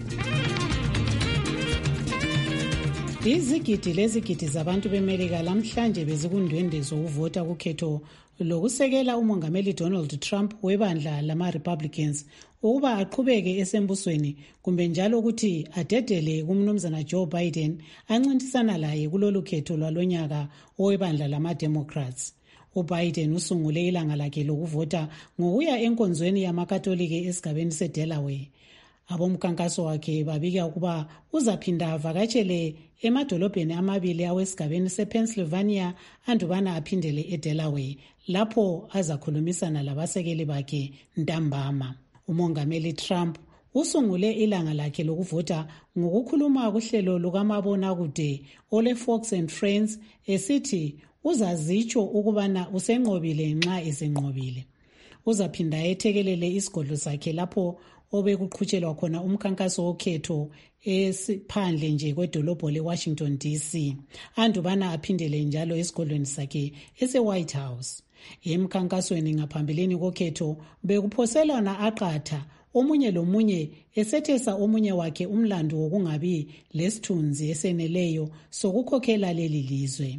Izigidi lezigidi zabantu beMelika lamhlanje bezikundwendwe zokuvota kukhetho lokusekela umongameli Donald Trump webandla lama-Republicans ukuba aqhubeke esembusweni kumbe njalo ukuthi adedele kumnumzana Joe Biden ancintisana laye kulolu khetho lwalonyaka owebandla lama-Democrats. uBiden usungule ilanga lakhe lokuvota ngokuya enkonzweni yamakatolike esigabeni seDelaware. Abomkhankaso wakhe babika ukuba uzaphinda avakatshele emadolobheni amabili awesigabeni sePennsylvania andubana aphindele eDelaware lapho azakhulumisana labasekeli bakhe ntambama. Umongameli Trump usungule ilanga lakhe lokuvota ngokukhuluma kuhlelo lukamabonakude ole Fox and Friends esithi uzazitsho ukubana usenqobile nxa esenqobile. Uzaphinda ethekelele isigodlo sakhe lapho obekuqhutshelwa khona umkhankaso wokhetho esiphandle nje kwedolobho leWashington DC andubana aphindele njalo esigodlweni sakhe ese-White House. Emkhankasweni ngaphambilini kokhetho bekuphoselwana aqatha omunye lomunye esethesa omunye wakhe umlando wokungabi lesithunzi eseneleyo sokukhokhela leli lizwe.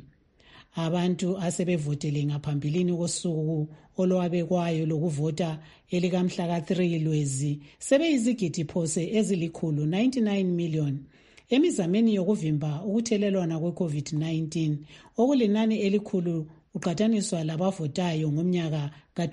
Abantu asebevotele ngaphambilini kosuku olwabekwayo lokuvota elikamhla ka-3 Lwezi sebeyizigidi phose ezilikhulu 99 million emizameni yokuvimba ukuthelelwana kwe-COVID-19 okulinani elikhulu uqhathaniswa labavotayo ngomnyaka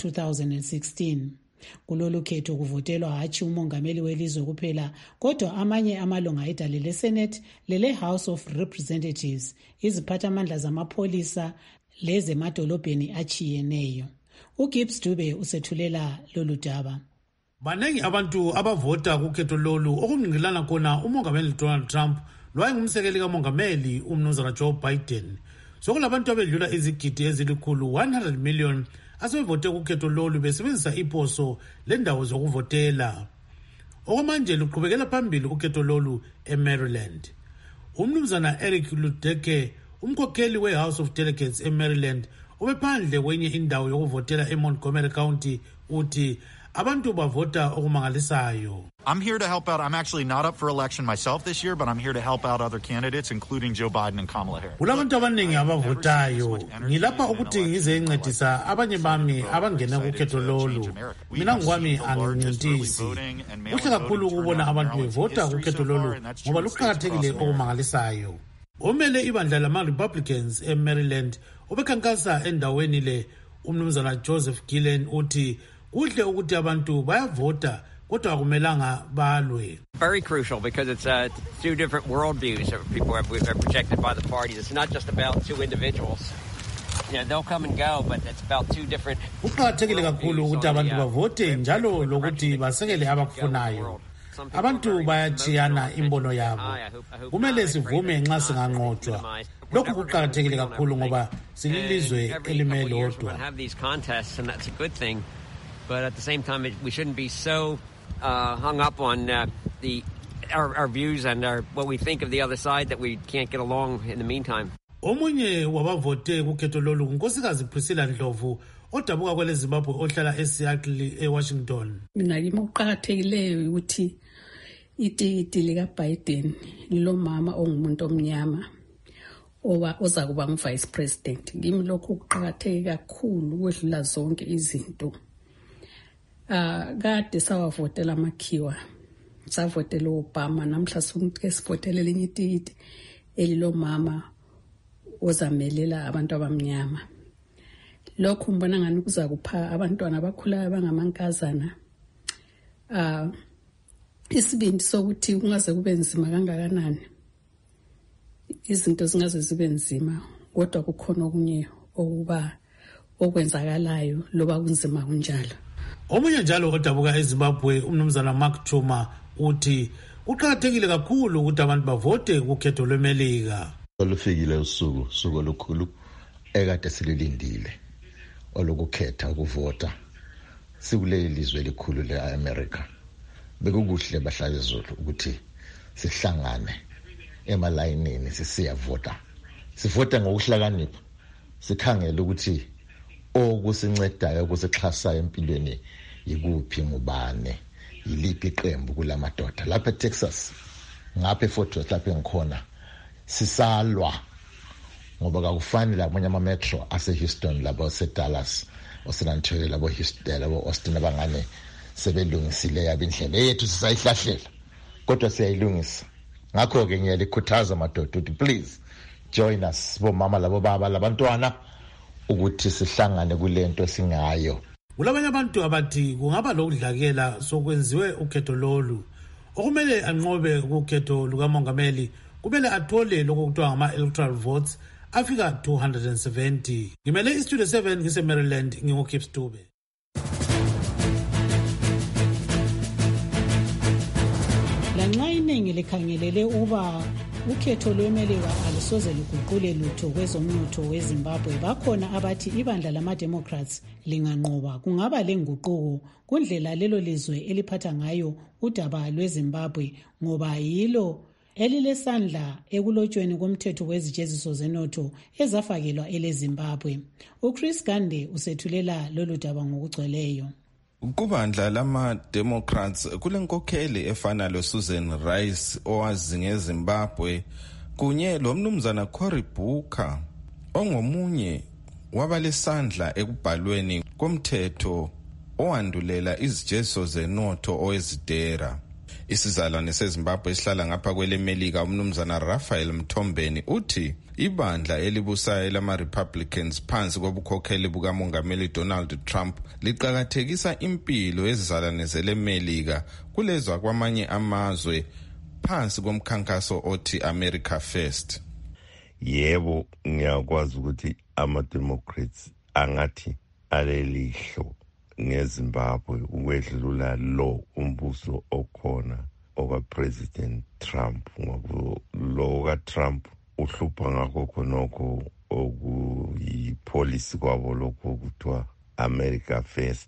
ka-2016. Kulolu khetho kuvotelwa hatshi umongameli welizwe kuphela kodwa amanye amalunga edale leSenate lele House of Representatives, iziphathamandla zamapholisa lezemadolobheni achiyeneyo. uGibbs Dube usethulela lolu daba.
Baningi abantu abavota kukhetho lolu okungqilana khona umongameli Donald Trump lwayengumsekeli kamongameli umnumzana Joe Biden. Sokulabantu abedlula izigidi ezilikhulu 100 million asebevote kukhetho lolu besebenzisa iposo lendawo zokuvotela. Okwamanje luqhubekela phambili ukhetho lolu eMaryland. Umnumzana Eric Ludeke, umkhokheli weHouse of Delegates eMaryland, ubephandle kwenye indawo yokuvotela eMontgomery County uthi abantu bavota okumangalisayo.
I'm here to help out. I'm actually not up for election myself this year, but I'm here to help out other candidates, including Joe Biden and Kamala Harris.
Kulabantu abaningi abavotayo. Ngilapha ukuthi ngize ngincedisa abanye bami abangena kukhetho lolu. Mina ngwami angincintisi. Kuhle kakhulu ukubona abantu bevota kukhetho lolu ngoba luqhakathekile okumangalisayo. Omele ibandla lama-Republicans eMaryland ubekhankasa endaweni le umnumzana Joseph Gillen uthi kuhle ukuthi abantu bayavota kodwa akumelanga balwe.
Very crucial because it's two different worldviews that people are projected by the parties. It's not just about two individuals. Yeah, they'll come and go, but it's about two different.
Kuqakathekile kakhulu ukuthi abantu bavote njalo lokuthi basekele abakufunayo. Abantu bayachiyana imbono yabo. Kumele sivume nxa singanqotshwa. Lokhu kuqakathekile kakhulu ngoba sililizwe elimelodwa.
but at the same time, we shouldn't be so hung up on our views and what we think of the other side that we can't get along in the meantime.
Omunye wabavote kukhetho lolu unkosikazi Priscilla Ndlovu odabuka kwele Zimbabwe ohlala eSeattle eWashington.
Mina kimi uqhakathekileyo ukuthi itikiti lika Biden lo mama ongumuntu omnyama oza kuba ngu-vice president. Kimi lokhu kuqakatheke kakhulu kwedlula zonke izinto. Kade sawavotela amakhiwa, savotela Obama, namhla sonke sivotela elinye itikiti elilo mama ozamelela abantu abamnyama. Lokhu mbona ngani kuza kupha abantwana abakhulayo abangamankazana isibindi sokuthi kungaze kube nzima kangakanani. Izinto zingaze zibe nzima, kodwa kukhona okunye okwenzakalayo loba kunzima kunjalo.
Omunye njalo odabuka eZimbabwe umnumzana Mark Chuma uthi uqhakathekile kakhulu ukuthi abantu bavote kukhetho lweMelika.
Olufikile usuku olukhulu ekade sililindile olokukhetha ukuvota sikuleli lizwe elikhulu leAmerica. Bekukuhle bahlali Zulu ukuthi sihlangane emalayinini sisiyavota. Sivota ngokuhlakanipha. Sikhangele ukuthi okusincedayo ukusixhasa empilweni yikuphi ngubane, yiliphi iqembu kulamadoda. Lapha eTexas, ngapha eFort Worth lapha engikhona, sisalwa ngoba akufani labanye ama-metro ase-Houston, labo ase-Dallas, oSan Antonio, labo Houston, labo Austin abangane sebelungisile yabo indlela yethu sisayihlahlela, kodwa siyayilungisa. Ngakho-ke ngiyalikhuthaza amadoda ukuthi please join us, bomama labo baba labantwana, ukuthi sihlangane kulento singayo.
Kulabanye abantu abathi kungaba lokudlakela sokwenziwe ukhetho lolu. Okumele anqobe ukhetho lukamongameli kumele athole lokho kuthiwa ngama-electoral votes afika 270. Ngimele iStudio 7 ngise-Maryland, ngingu-Kip Stube.
Lanxa iningi likhangelele uba ukhetho lweMelika alisoze luguqule lutho kwezomnotho weZimbabwe, bakhona abathi ibandla lama-Democrats linganqoba kungaba lenguquko kundlela lelo lizwe eliphatha ngayo udaba lweZimbabwe, ngoba yilo elilesandla ekulotshweni komthetho wezijeziso zenotho ezafakelwa eleZimbabwe. uChris Gande usethulela lolu daba ngokugcweleyo.
Kubandla lama-Democrats kulenkokheli efana loSusan Rice owazi ngeZimbabwe kunye lomnumzana Cory Booker ongomunye wabalesandla ekubhalweni komthetho owandulela izijeziso zenotho owezidera. Isizalwane seZimbabwe esihlala ngapha kweleMelika umnumzana Raphael Mthombeni uthi ibandla elibusayo lama-Republicans phansi kobukhokheli bukamongameli Donald Trump liqakathekisa impilo yezizalwane zeleMelika kulezwa kwamanye amazwe phansi komkhankaso othi America First.
Yebo, ngiyakwazi ukuthi ama-Democrats angathi alelihlo ngeZimbabwe ukwedlula lo umbuso okhona okaPresident Trump, ngoba lo kaTrump uhlupha ngakho khonokho okuyipolicy kwabo lokho kuthiwa America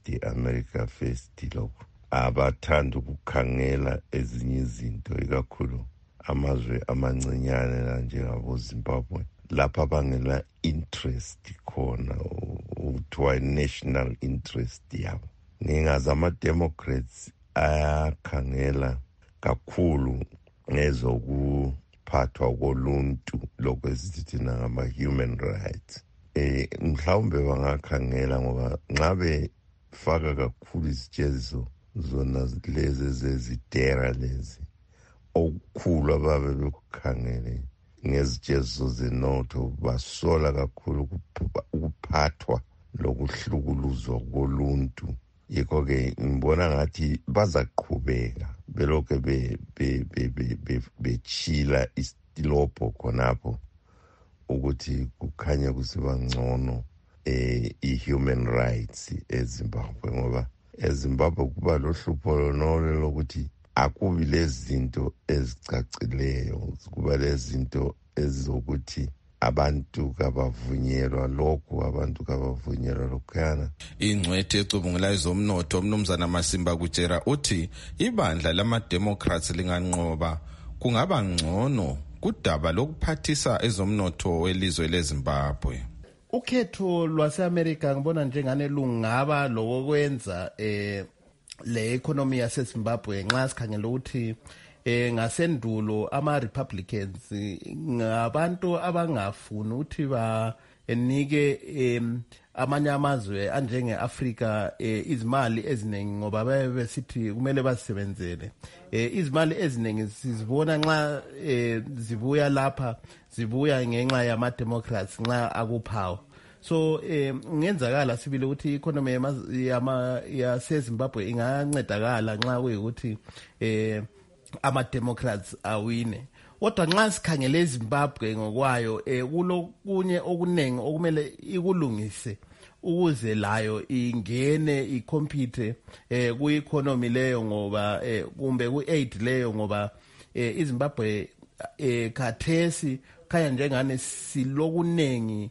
First lokho. Abathanda ukukhangela ezinye izinto, ikakhulu amazwe amancinyane njengabo Zimbabwe lapha bangela interest khona ukuthiwa national interest yabo. Ngingazi ama-Democrats ayakhangela kakhulu ngezokuphathwa koluntu lokho esithi thina ngama-human rights. Mhlawumbe bangakhangela ngoba nxa befaka kakhulu izijeziso zona lezi ezezidera lezi okukhulu ababe bekukhangele ngezijeziso zenotho basola kakhulu ukuphathwa lokuhlukuluzwa koluntu. Yikho-ke ngibona ngathi bazaqhubeka belokhu bechila istilobho khonapho ukuthi kukhanya kusiba ngcono i-human rights eZimbabwe, ngoba eZimbabwe kuba lohlupho lonolo lokuthi akubi lezinto ezicacileyo, kuba lezinto ezizokuthi abantu kabavunyelwa lokhu, abantu kabavunyelwa lokhuyana.
Ingcwethe ecubungula ezomnotho umnumzana Masimba Kutshera uthi ibandla lama-Democrats linganqoba kungaba ngcono kudaba lokuphathisa ezomnotho welizwe leZimbabwe.
Ukhetho lwase-America ngibona njengane lungaba lokwenza le economy yaseZimbabwe nxa sikhangela ukuthi ngasendulo ama-Republicans ngabantu abangafuni ukuthi banike amanye amazwe anjenge-Afrika izimali eziningi ngoba besithi kumele bazisebenzele. Izimali eziningi sizibona nxa zibuya lapha, zibuya ngenxa yama-Democrats nxa akuphawu. So ngenzakala sibile ukuthi i-economy yaseZimbabwe ingancedakala nxa kuyikuthi ama-Democrats awine. Kodwa nxa sikhangele eZimbabwe ngokwayo kulokunye okuningi okumele ikulungise ukuze layo ingene ikompete ku-economy leyo ngoba kumbe ku-aid leyo ngoba iZimbabwe khathesi khanya njengane silokunengi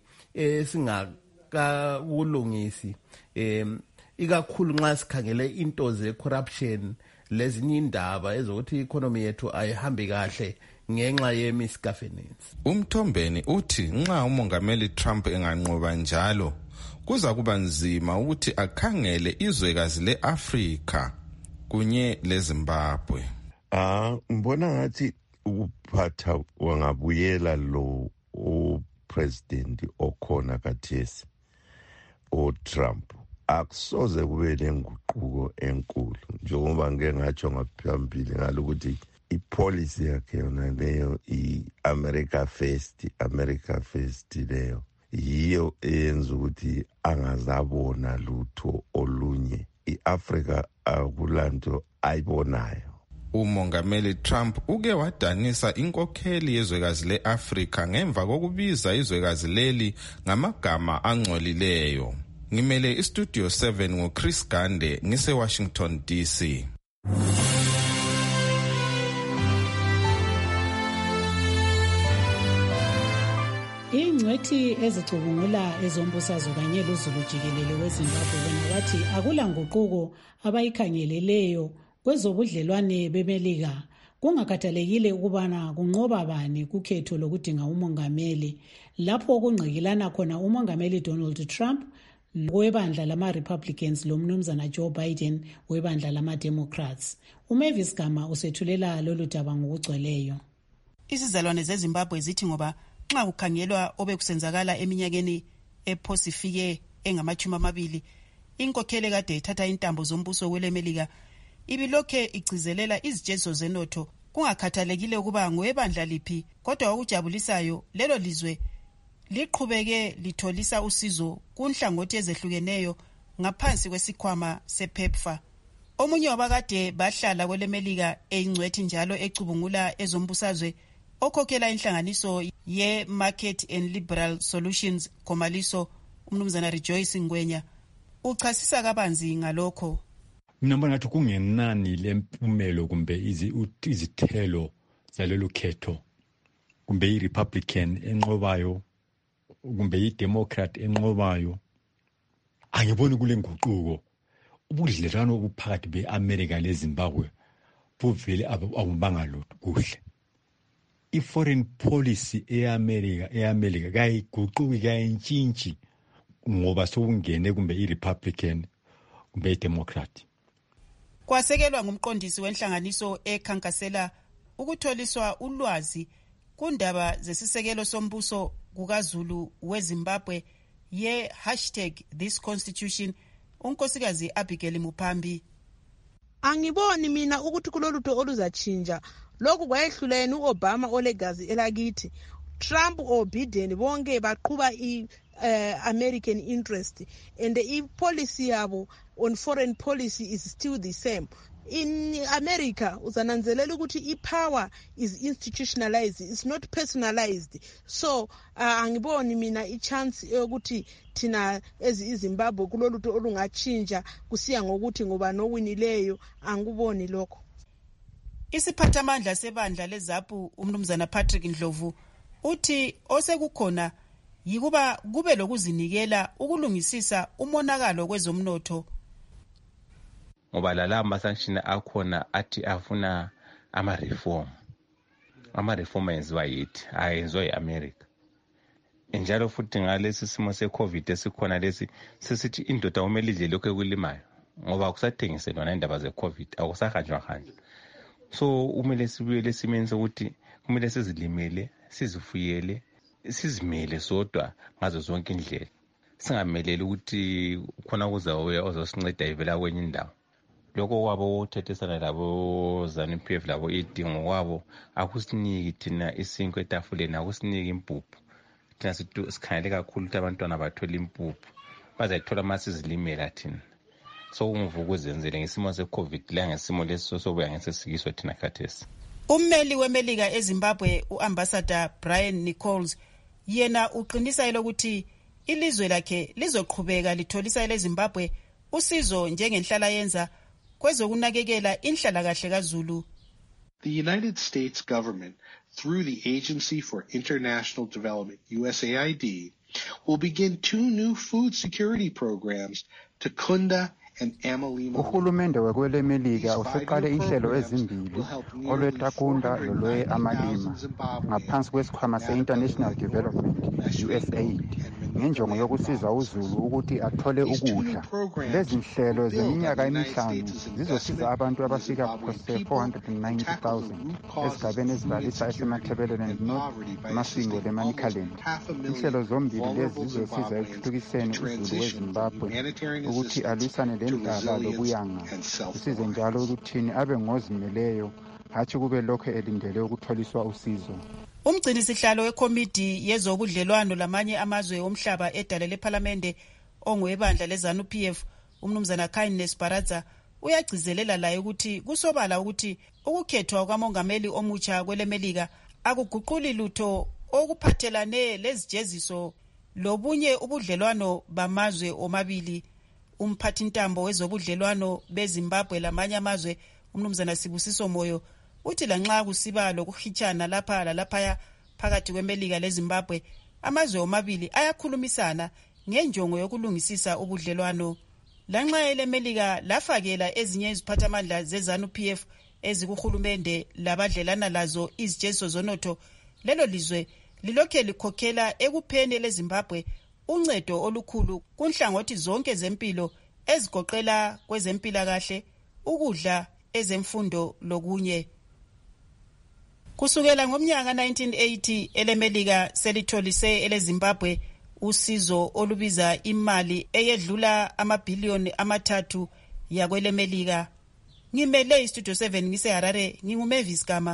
singakakulungisi ikakhulu nxa sikhangele into ze-corruption lezinye indaba ezokuthi i-economy yethu ayihambi kahle ngenxa ye-misgovernance.
Umthombeni uthi nxa umongameli Trump enganqoba njalo kuza kuba nzima ukuthi akhangele izwekazi le-Afrika kunye leZimbabwe.
Ngibona ngathi ukuphatha wangabuyela lo upresident okhona kathesi Trump akusoze kube lenguquko enkulu njengoba ngeke ngatsho ngaphambili ngalokuthi ipolicy yakhe yona leyo i-America First leyo yiyo eyenza ukuthi angazabona lutho olunye i-Afrika akulanto ayibonayo.
Umongameli Trump uke wadanisa inkokheli yezwekazi le-Afrika ngemva kokubiza izwekazi leli ngamagama angcolileyo. Ngimele istudio 7 ngoChris Gande ngise-Washington DC.
Ingcwethi ezicubungula ezombusazwe kanye lozulu jikelele weZimbabwe bona bathi akula nguquko abayikhangeleleyo kwezobudlelwane bemelika kungakhathalekile ukubana kunqoba bani kukhetho lokudinga umongameli lapho kungqikilana khona umongameli Donald Trump webandla lama-Republicans lomnumzana Joe Biden webandla lama-Democrats. uMavis Gama usethulela lolu daba ngokugcweleyo.
Izizalwane zeZimbabwe zithi ngoba nxa kukhangelwa obekusenzakala eminyakeni ephosifike engama-20 inkokheli kade ithatha intambo zombuso kwelemelika ibilokhe igcizelela izitshezo zenotho kungakhathalekile ukuba ngowebandla liphi kodwa okujabulisayo lelo lizwe liqhubeke litholisa usizo kunhlangothi ezehlukeneyo ngaphansi kwesikhwama sePEPFAR. Omunye wabakade bahlala kwelemelika eyingcwethi njalo ecubungula ezombusazwe okhokhela inhlanganiso ye-Market and Liberal Solutions Komaliso umnumzana Rejoice Ngwenya uchasisa kabanzi ngalokho.
Mina mbona ngathi kungenani lempumelo kumbe izithelo zalelo khetho kumbe i-Republican enqobayo kumbe i-Democrat enqobayo angiboni kule nguquko. Ubudlelwano obuphakathi be-America leZimbabwe buvele abubanga lutho kuhle. I-foreign policy e-America kayiguquki kayintshintshi ngoba sokungene kumbe i-Republican kumbe i-Democrat.
Kwasekelwa ngumqondisi wenhlanganiso ekhankasela ukutholiswa ulwazi kundaba zesisekelo sombuso kukaZulu weZimbabwe #ThisConstitution unkosikazi Abigail Mupambi.
Angiboni mina ukuthi kulolutho oluzachinja. Lokhu kwayehlulene uObama olegazi elakithi. Trump or Biden bonke baqhuba American interest and the policy yabo on foreign policy is still the same. In America, uzananzelela ukuthi ipower is institutionalized, it's not personalized. So angiboni mina ichance yokuthi thina ezimbabwe kulolutho olungachinja kusiya ngokuthi ngoba nowinileyo angiboni lokho.
Isiphathamandla sebandla leZAPU umnumzana Patrick Ndlovu uthi osekukhona yikuba kube lokuzinikela ukulungisisa umonakalo kwezomnotho.
Ngoba lala ma-sanction akhona athi afuna ama-reform enziwa yithi, ayenziwa yi-America. Njalo futhi ngalesi simo se-COVID esikhona lesi, sesithi indoda kumele idle lokhu ekulimayo, ngoba akusathengiselwa indaba ze-COVID, akusahanjwa. So kumele sibuyele esimeni sokuthi kumele sizilimele, sizifuyele, sizimele sodwa ngazo zonke indlela. Singameleli ukuthi khona kuzabuya ozosinceda ivela kwenye indawo. Lokho kwabo uthethisana labo ZANU-PF labo idingo kwabo akusiniki thina isinkwa etafuleni, akusiniki impuphu. Thina sikhangele kakhulu ukuthi abantwana bathola impuphu, bazayithola uma sizilimela thina. So kunguvuka uzenzele ngesimo se-COVID la ngesimo leso sobuya ngesesikiswa thina khathesi.
Ummeli weMelika eZimbabwe uAmbassador Brian Nichols yena uqinisa elokuthi ilizwe lakhe lizoqhubeka litholisa leZimbabwe usizo njengenhlala yenza kwezokunakekela inhlalakahle kaZulu.
The United States government, through the Agency for International Development, USAID, will begin 2 new food security programs to Kunda and Amalima.
Uhulumende wekwelemelika useqale inhlelo ezimbili olweTakunda lolwe-Amalima ngaphansi kwesikhwama se-International Development USAID ngenjongo yokusiza uZulu ukuthi athole ukudla. Lezi nhlelo zeminyaka emihlanu zizosiza abantu abafika kwese-490,000 ezigabeni ezibalisa eseMatabeleland North, Masingo leManicaland. Inhlelo zombili lezi zizosiza ekuthuthukiseni uZulu weZimbabwe ukuthi alwisane lendaba lokuyanga, usize njalo ukuthini abe ngozimeleyo, hatshi kube lokho elindele ukutholiswa usizo.
Umgcini sihlalo wekomiti yezobudlelwano lamanye amazwe omhlaba edale leParlamente ongwebandla leZANU-PF umnumzana Kindness Baradza uyagcizelela laye ukuthi kusobala ukuthi ukukhethwa kwamongameli omutsha kwelemelika akuguquli lutho okuphathelane lezijeziso lobunye ubudlelwano bamazwe omabili. Umphathintambo wezobudlelwano beZimbabwe lamanye amazwe umnumzana Sibusiso Moyo uthi lanxa kusiba lokuhitshana lapha lalaphaya phakathi kweMelika leZimbabwe, amazwe omabili ayakhulumisana ngenjongo yokulungisisa ubudlelwano. Lanxa eleMelika lafakela ezinye iziphathamandla zeZANU-PF ezikuhulumende labadlelana lazo izijeziso zonotho, lelo lizwe lilokhe likhokhela ekupheni leZimbabwe uncedo olukhulu kunhlangothi zonke zempilo ezigoqela kwezempilakahle, ukudla, ezemfundo lokunye. Kusukela ngomnyaka 1980 eleMelika selitholise eleZimbabwe usizo olubiza imali eyedlula amabhiliyoni 3 yakweleMelika. Ngimele iStudio 7 ngiseHarare, nginguMavis Gama.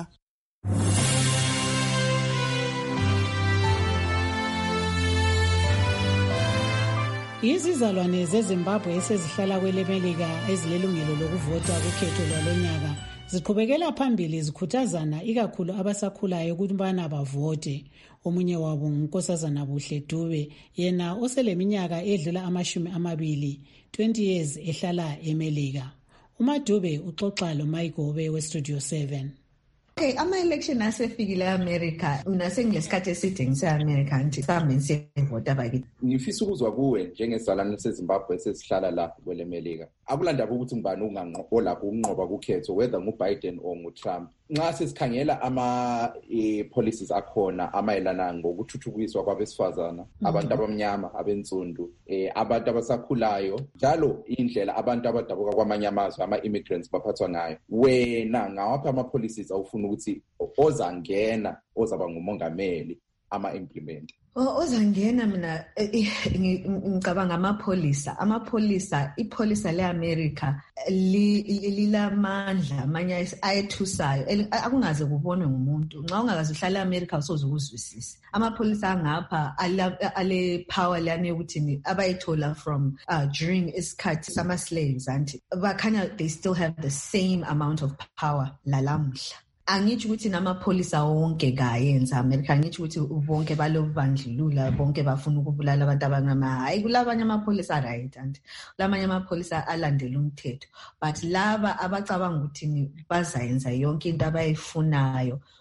Izizalwane zeZimbabwe esezihlala kweleMelika ezilelungelo lokuvota kukhetho lwalonyaka ziqhubekela phambili zikhuthazana ikakhulu abasakhulayo ukubana bavote. Omunye wabo nguNkosazana Buhle Dube, yena oseleminyaka edlula 20 years ehlala eMelika. uMadube uxoxa loMayigobe weStudio 7.
Okay, ama-election asefikile e-America, unasengilesikhathi eside ngise-America nje sihambe siyevota bakithi.
Ngifisa ukuzwa kuwe njengesizalwane seZimbabwe esesihlala lapho kweleMelika. Akulandaba ukuthi ngubani olapho ukunqoba kukhetho, whether nguBiden or nguTrump. Nxa sesikhangela policies akhona amayelana ngokuthuthukiswa kwabesifazana, abantu abamnyama, abensundu, abantu abasakhulayo, njalo indlela abantu abadabuka kwamanye amazwe, ama-immigrants baphathwa ngayo. Wena ngawaphi ama-policies awufuna ukuthi ozangena ozaba ngumongameli ama-implement?
Ozangena mina ngicabanga amapholisa ipholisa le-America lilamandla amanye ayethusayo akungaze kubonwe ngumuntu. Nxa ungakaze uhlala e-America usoze ukuzwisise. Amapholisa angapha ale power lana yokuthi abayithola from during isikhathi sama-slaves anti bakhanya they still have the same amount of power lalamhla. Angithi ukuthi namapholisa wonke kayenza America, angithi ukuthi bonke balobandlulula, bonke bafuna ukubulala abantu abangama. Hayi kulabanye amapholisa right and lamanye amapholisa alandela umthetho, but laba abacabanga ukuthi bazayenza yonke into abayifunayo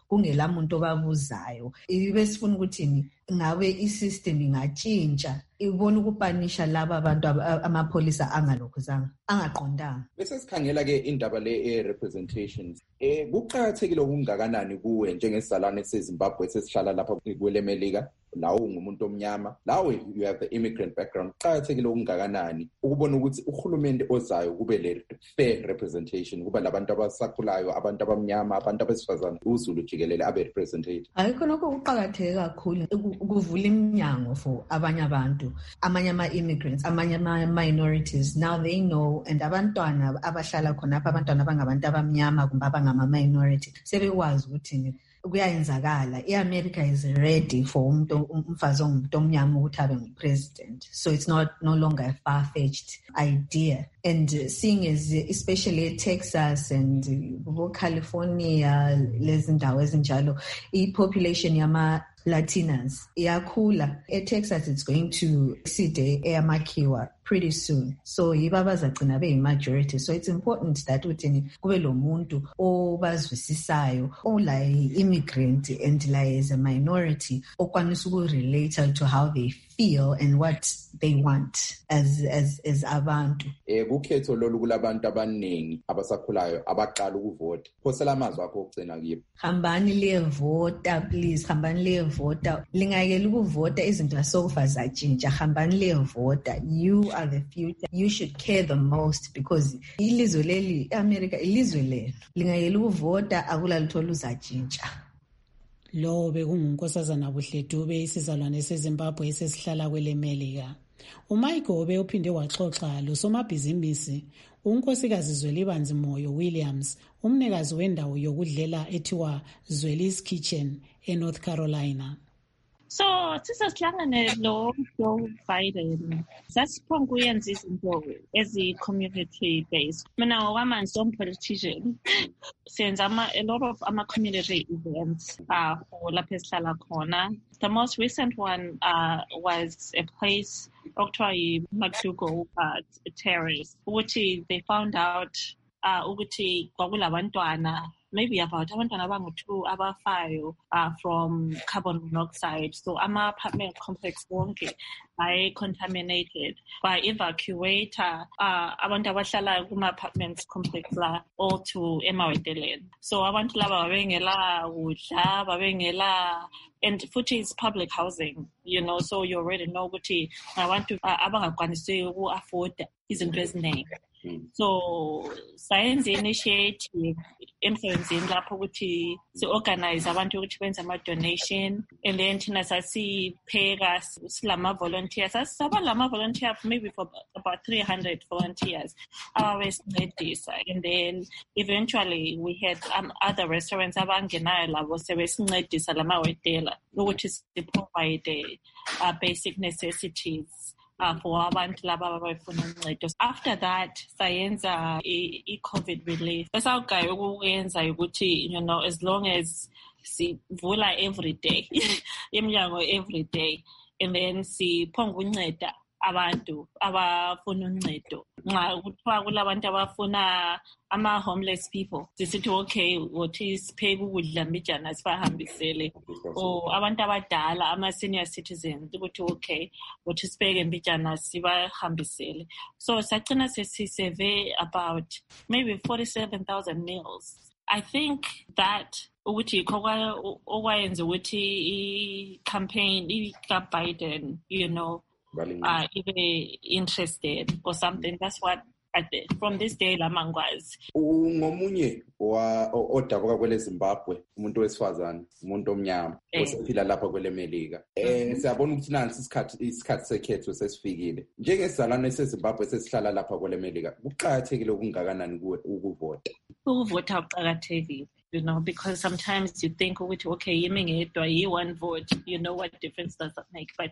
kungela muntu obabuzayo. Ibe sifuna ukuthi ngabe i-system ingatshintsha ibona ukupanisha laba abantu amapholisa angalokhuzanga angaqondanga.
Bese sikhangela ke indaba le representations. Kuqhakathekile okungakanani kuwe njengesizalwane seZimbabwe sesihlala lapha kwele Melika, lawo ungumuntu omnyama, lawo you have the immigrant background. Kuqhakathekile okungakanani ukubona ukuthi uhulumende ozayo kube le fair representation, kuba labantu abasakhulayo, abantu abamnyama, abantu abesifazane, uZulu jikelele abe represented.
Ayikho lokho kuqhakatheke kakhulu ukuvula iminyango for abanye abantu, amanye ama-immigrants, amanye ama-minorities. Now they know, and abantwana abahlala khonapha, abantwana abangabantu abamnyama kumbe abangama-minority, sebekwazi ukuthi kuyayenzakala. I-America is ready for umfazi ongumuntu omnyama ukuthi abe ngu-president. So it's no longer a far-fetched idea. And seeing as especially Texas and California, lezi ndawo ezinjalo, i-population yama Latinas iyakhula. eTexas it's going to exceed eyamakhiwa pretty soon. So yiba bazagcina beyi-majority. So it's important that uthini kube lo muntu obazwisisayo, ola immigrant and la as a minority, okwanisa uku-relate to how they feel and what they want as abantu.
Kukhetho lolu kulabantu abaningi abasakhulayo abaqala ukuvota. Phosela amazwi akho okugcina kibo.
Hambani liyevota please, hambani liyevota. Lingayekela ukuvota izinto asokufa zatshintsha. Hambani liyevota. You are the future. You should care the most because ilizwe leli, America ilizwe lelo. Lingayekela ukuvota akula lutho luzatshintsha.
Lo bekungunkosazana Buhledube, isizalwane seZimbabwe esesihlala kwele Melika. uMayigobe uphinde waxoxa losomabhizinisi unkosikazi Zwelibanzi Moyo Williams, umnikazi wendawo yokudlela ethiwa Zweli's Kitchen eNorth Carolina.
So sisasihlangane lo Joe Biden sasiphonga kuyenza izinto ezi-community based. Mina ngokwamanje som-politician senza a lot of community events for lapho esihlala khona. The most recent one was a place okuthiwa yi-McDougal Terrace, ukuthi they found out ukuthi kwakulabantwana maybe about abantwana abangu-2 abafayo from carbon monoxide. So ama-apartment complex wonke contaminated by evacuator abantu abahlala kuma-apartment complex la all to Emawedeleni. So abantu laba babengela kudla, babengela, and futhi is public housing, you know, so you already know ukuthi abantu abangakwanisi uku-afford izinto eziningi. So sayenza initiative emsebenzini lapho ukuthi si-organize abantu ukuthi benze ama-donation, and then thina sasipheka silama-volunteers. Sasaba lama-volunteers maybe for about 300 volunteers ababesincedisa, and then eventually we had other restaurants abangenayo labo sebesincedisa lama-hotela ukuthi si-provide basic necessities for abantu laba abafuna uncedo. After that sayenza i-COVID relief. Esawugayo ukuyenza ukuthi, you know, as long as sivula every day iminyango every day, and then siphonga unceda abantu abafuna uncedo. Nxa kuthiwa kulabantu abafuna ama-homeless people, sisithi okay, wothi sipheke ukudla mbijana sibahambisele. Or abantu abadala, ama-senior citizens, ukuthi okay, wothi sipheke mbijana sibahambisele. So sagcina sesiseve about maybe 47,000 meals. I think that ukuthi okwayenza ukuthi i-campaign ika-Biden, you know, ibe interested or something. That's what I did. From this day lamangwazi.
Ngomunye odabuka kwele Zimbabwe, umuntu wesifazane, umuntu omnyama, osephila lapha kwele Melika. Siyabona ukuthi nansi isikhathi sekhetho sesifikile. Njengesizalwane seZimbabwe sesihlala lapha kwele Melika, kuqhakathekile okungakanani kuwe ukuvota?
Ukuvota kuqhakathekile. You know, because sometimes you think, okay, you one vote, you know, what difference does that make? But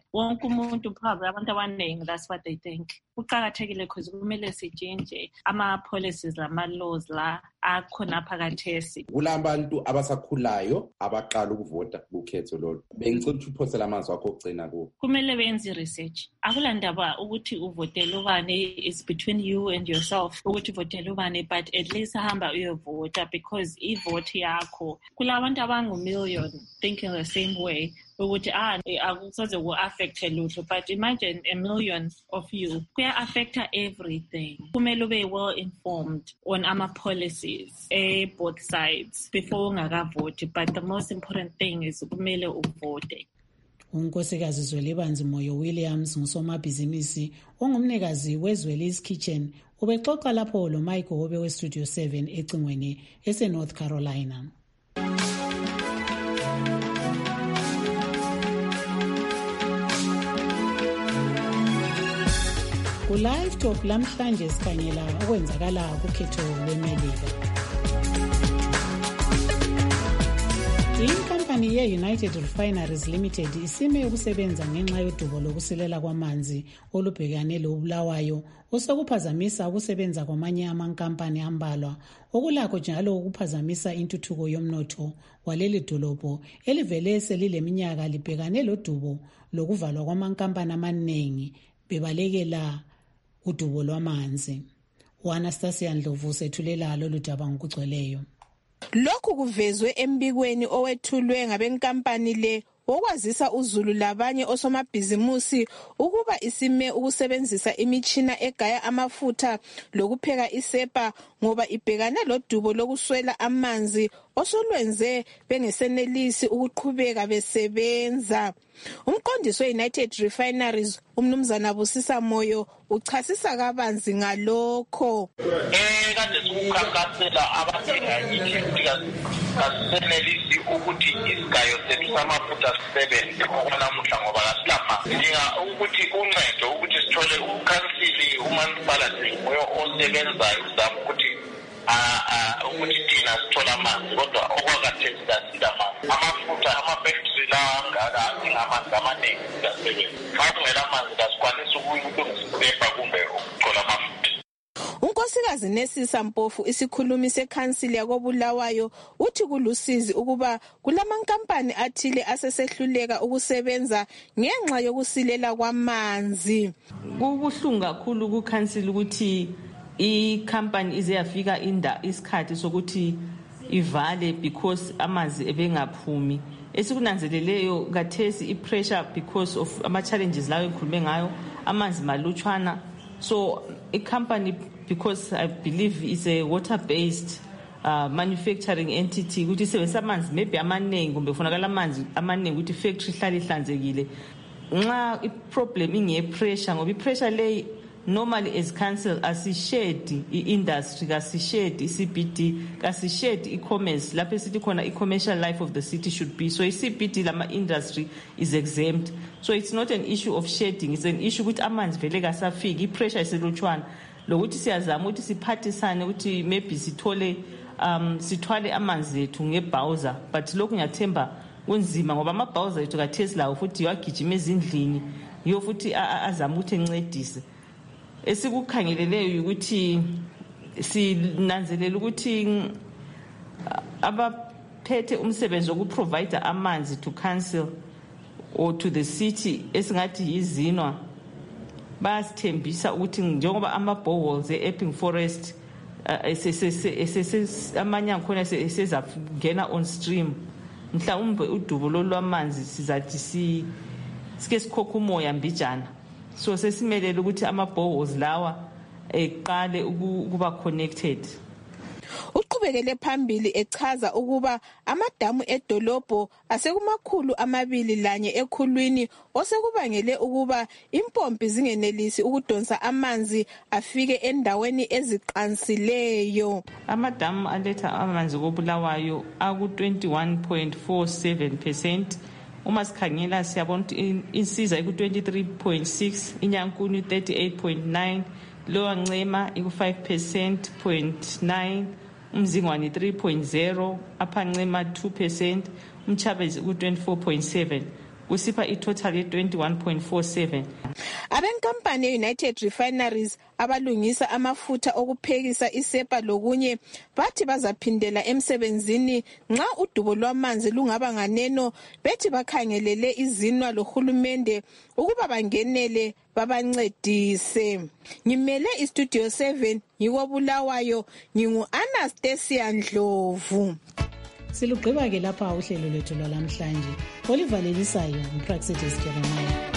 that's what they think. Because kumele sichange ama policies, ama laws la akhona phakathesi.
Kulabantu abasakhulayo abaqala ukuvota kukhetho lolu. Bengicela ukuthi uphosele amazwi akho okugcina kuwo.
Kumele benze research. Akulandaba ukuthi uvotele ubani, is between you and yourself ukuthi uvotele ubani, but at least hamba uyovota because ivote yakho kulabantu abangu-million thinking the same way ukuthi akusoze ku-affecte lutho, but imagine a million of you kuya-affecta everything. Kumele ube well informed on ama-policies both sides before ungakavoti, but the most important thing is kumele uvote.
unkosikazi Zwelibanzi Moyo Williams ngusomabhizinisi ongumnikazi weZweli's Kitchen ubexoxa lapho lo Michael Hobe weStudio 7 ecingweni eseNorth Carolina. Ku-Live Talk lamhlanje sikhangela okwenzakala kukhetho lweMelika. Inkampani ye-United Refineries Limited isime ukusebenza ngenxa yodubo lokusilela kwamanzi olubhekane lobulawayo osekuphazamisa ukusebenza kwamanye amankampani ambalwa okulakho njalo ukuphazamisa intuthuko yomnotho waleli dolobho elivele selileminyaka libhekane lodubo lokuvalwa kwamankampani amaningi bebalekela udubo lwamanzi. U-Anastasia Ndlovu sethulela lolu daba ngokugcweleyo.
Lokhu kuvezwe embikweni owethulwe ngabenkampani le wokwazisa uzulu labanye osomabhizimusi ukuba isime ukusebenzisa imitshina egaya amafutha lokupheka isepa ngoba ibhekana lodubo lokuswela amanzi osolwenze bengesenelisi ukuqhubeka besebenza. Umqondisi we-United Refineries umnumzana Busisa Moyo uchasisa kabanzi ngalokho.
Kade sikukhankasela abathenga kasisenelisi ukuthi isigayo sethu samafutha sisebenze namuhla ngoba kasilapha. Ndinga ukuthi uncedo ukuthi sithole ukhansili umansipalati osebenzayo uzama ukuthi thina sithola amanzi kodwa okwakhathesi kasila amanzi. Amafutha amafactory lawa angaka amanzi amaningi kasebenza. Xa kungela amanzi kasikwanisi ukulungisa isepa kumbe ukucola amafutha.
Unkosikazi Nesisa Mpofu isikhulumi sekhansili yakobulawayo uthi kulusizi ukuba kulamankampani athile asesehluleka ukusebenza ngenxa yokusilela kwamanzi.
Kubuhlungu kakhulu kukhansili ukuthi ikhampani ize yafika isikhathi sokuthi ivale because amanzi ebengaphumi. Esikunanzeleleyo kathesi ipressure because of ama-challenges lawo ekhulume ngayo amanzi malutshwana. So a company, because I believe it's a water-based manufacturing entity, ukuthi sebenzisa amanzi maybe amaningi kumbe kufunakala amanzi amaningi ukuthi factory ihlale ihlanzekile. Nxa i-problem inge-pressure ngoba i-pressure leyi normally as council asishedi i-industry, kasishedi i-CBD, kasishedi i-commerce lapho esithi khona i-commercial life of the city should be. So i-CBD lama industry is exempt. So it's not an issue of shedding, it's an issue ukuthi amanzi vele kasafiki, i-pressure iselutshwana lokuthi siyazama ukuthi siphathisane ukuthi maybe sithwale amanzi ethu ngebhawuza, but lokhu ngiyathemba kunzima ngoba amabhawuza ethu kathesi lawo futhi wagijima ezindlini yiyo futhi azama ukuthi encedise. Esikukhangeleleyo ukuthi sinanzelela ukuthi abaphethe umsebenzi wokuprovide amanzi to council or to the city esingathi yizinwa bayasithembisa ukuthi njengoba ama-boreholes e-Epping Forest amanye akhona esezangena on stream, mhlawumbe udubo lolwamanzi sizathi sike sikhokha umoya mbijana. So sesimelele ukuthi ama-boreholes lawa eqale ukuba connected.
Uqhubekele phambili echaza ukuba amadamu edolobho asekumakhulu ekhulwini osekubangele ukuba impompi zingenelisi ukudonsa amanzi afike endaweni eziqansileyo.
Amadamu aletha amanzi koBulawayo aku-21.47%. Uma sikhangela siyabona ukuthi insiza iku-23.6, iNyankuni 38.9, Lower Ncema iku-5.9%, uMzingwane 3.0, Upper Ncema 2%, uMchabezi iku-24.7. kusipha itotal ye 21.47.
Abenkampani ye-United Refineries abalungisa amafutha okuphekisa isepa lokunye bathi bazaphindela emsebenzini nxa udubo lwamanzi lungaba nganeno, bethi bakhangelele izinwa lohulumende ukuba bangenele babancedise. Ngimele iStudio 7 ngikobulawayo, ngingu-Anastasia Ndlovu.
Silugqiba ke lapha uhlelo lwethu lwalamhlanje. Oliver Lelisayo, uPraxidis Jeremiah.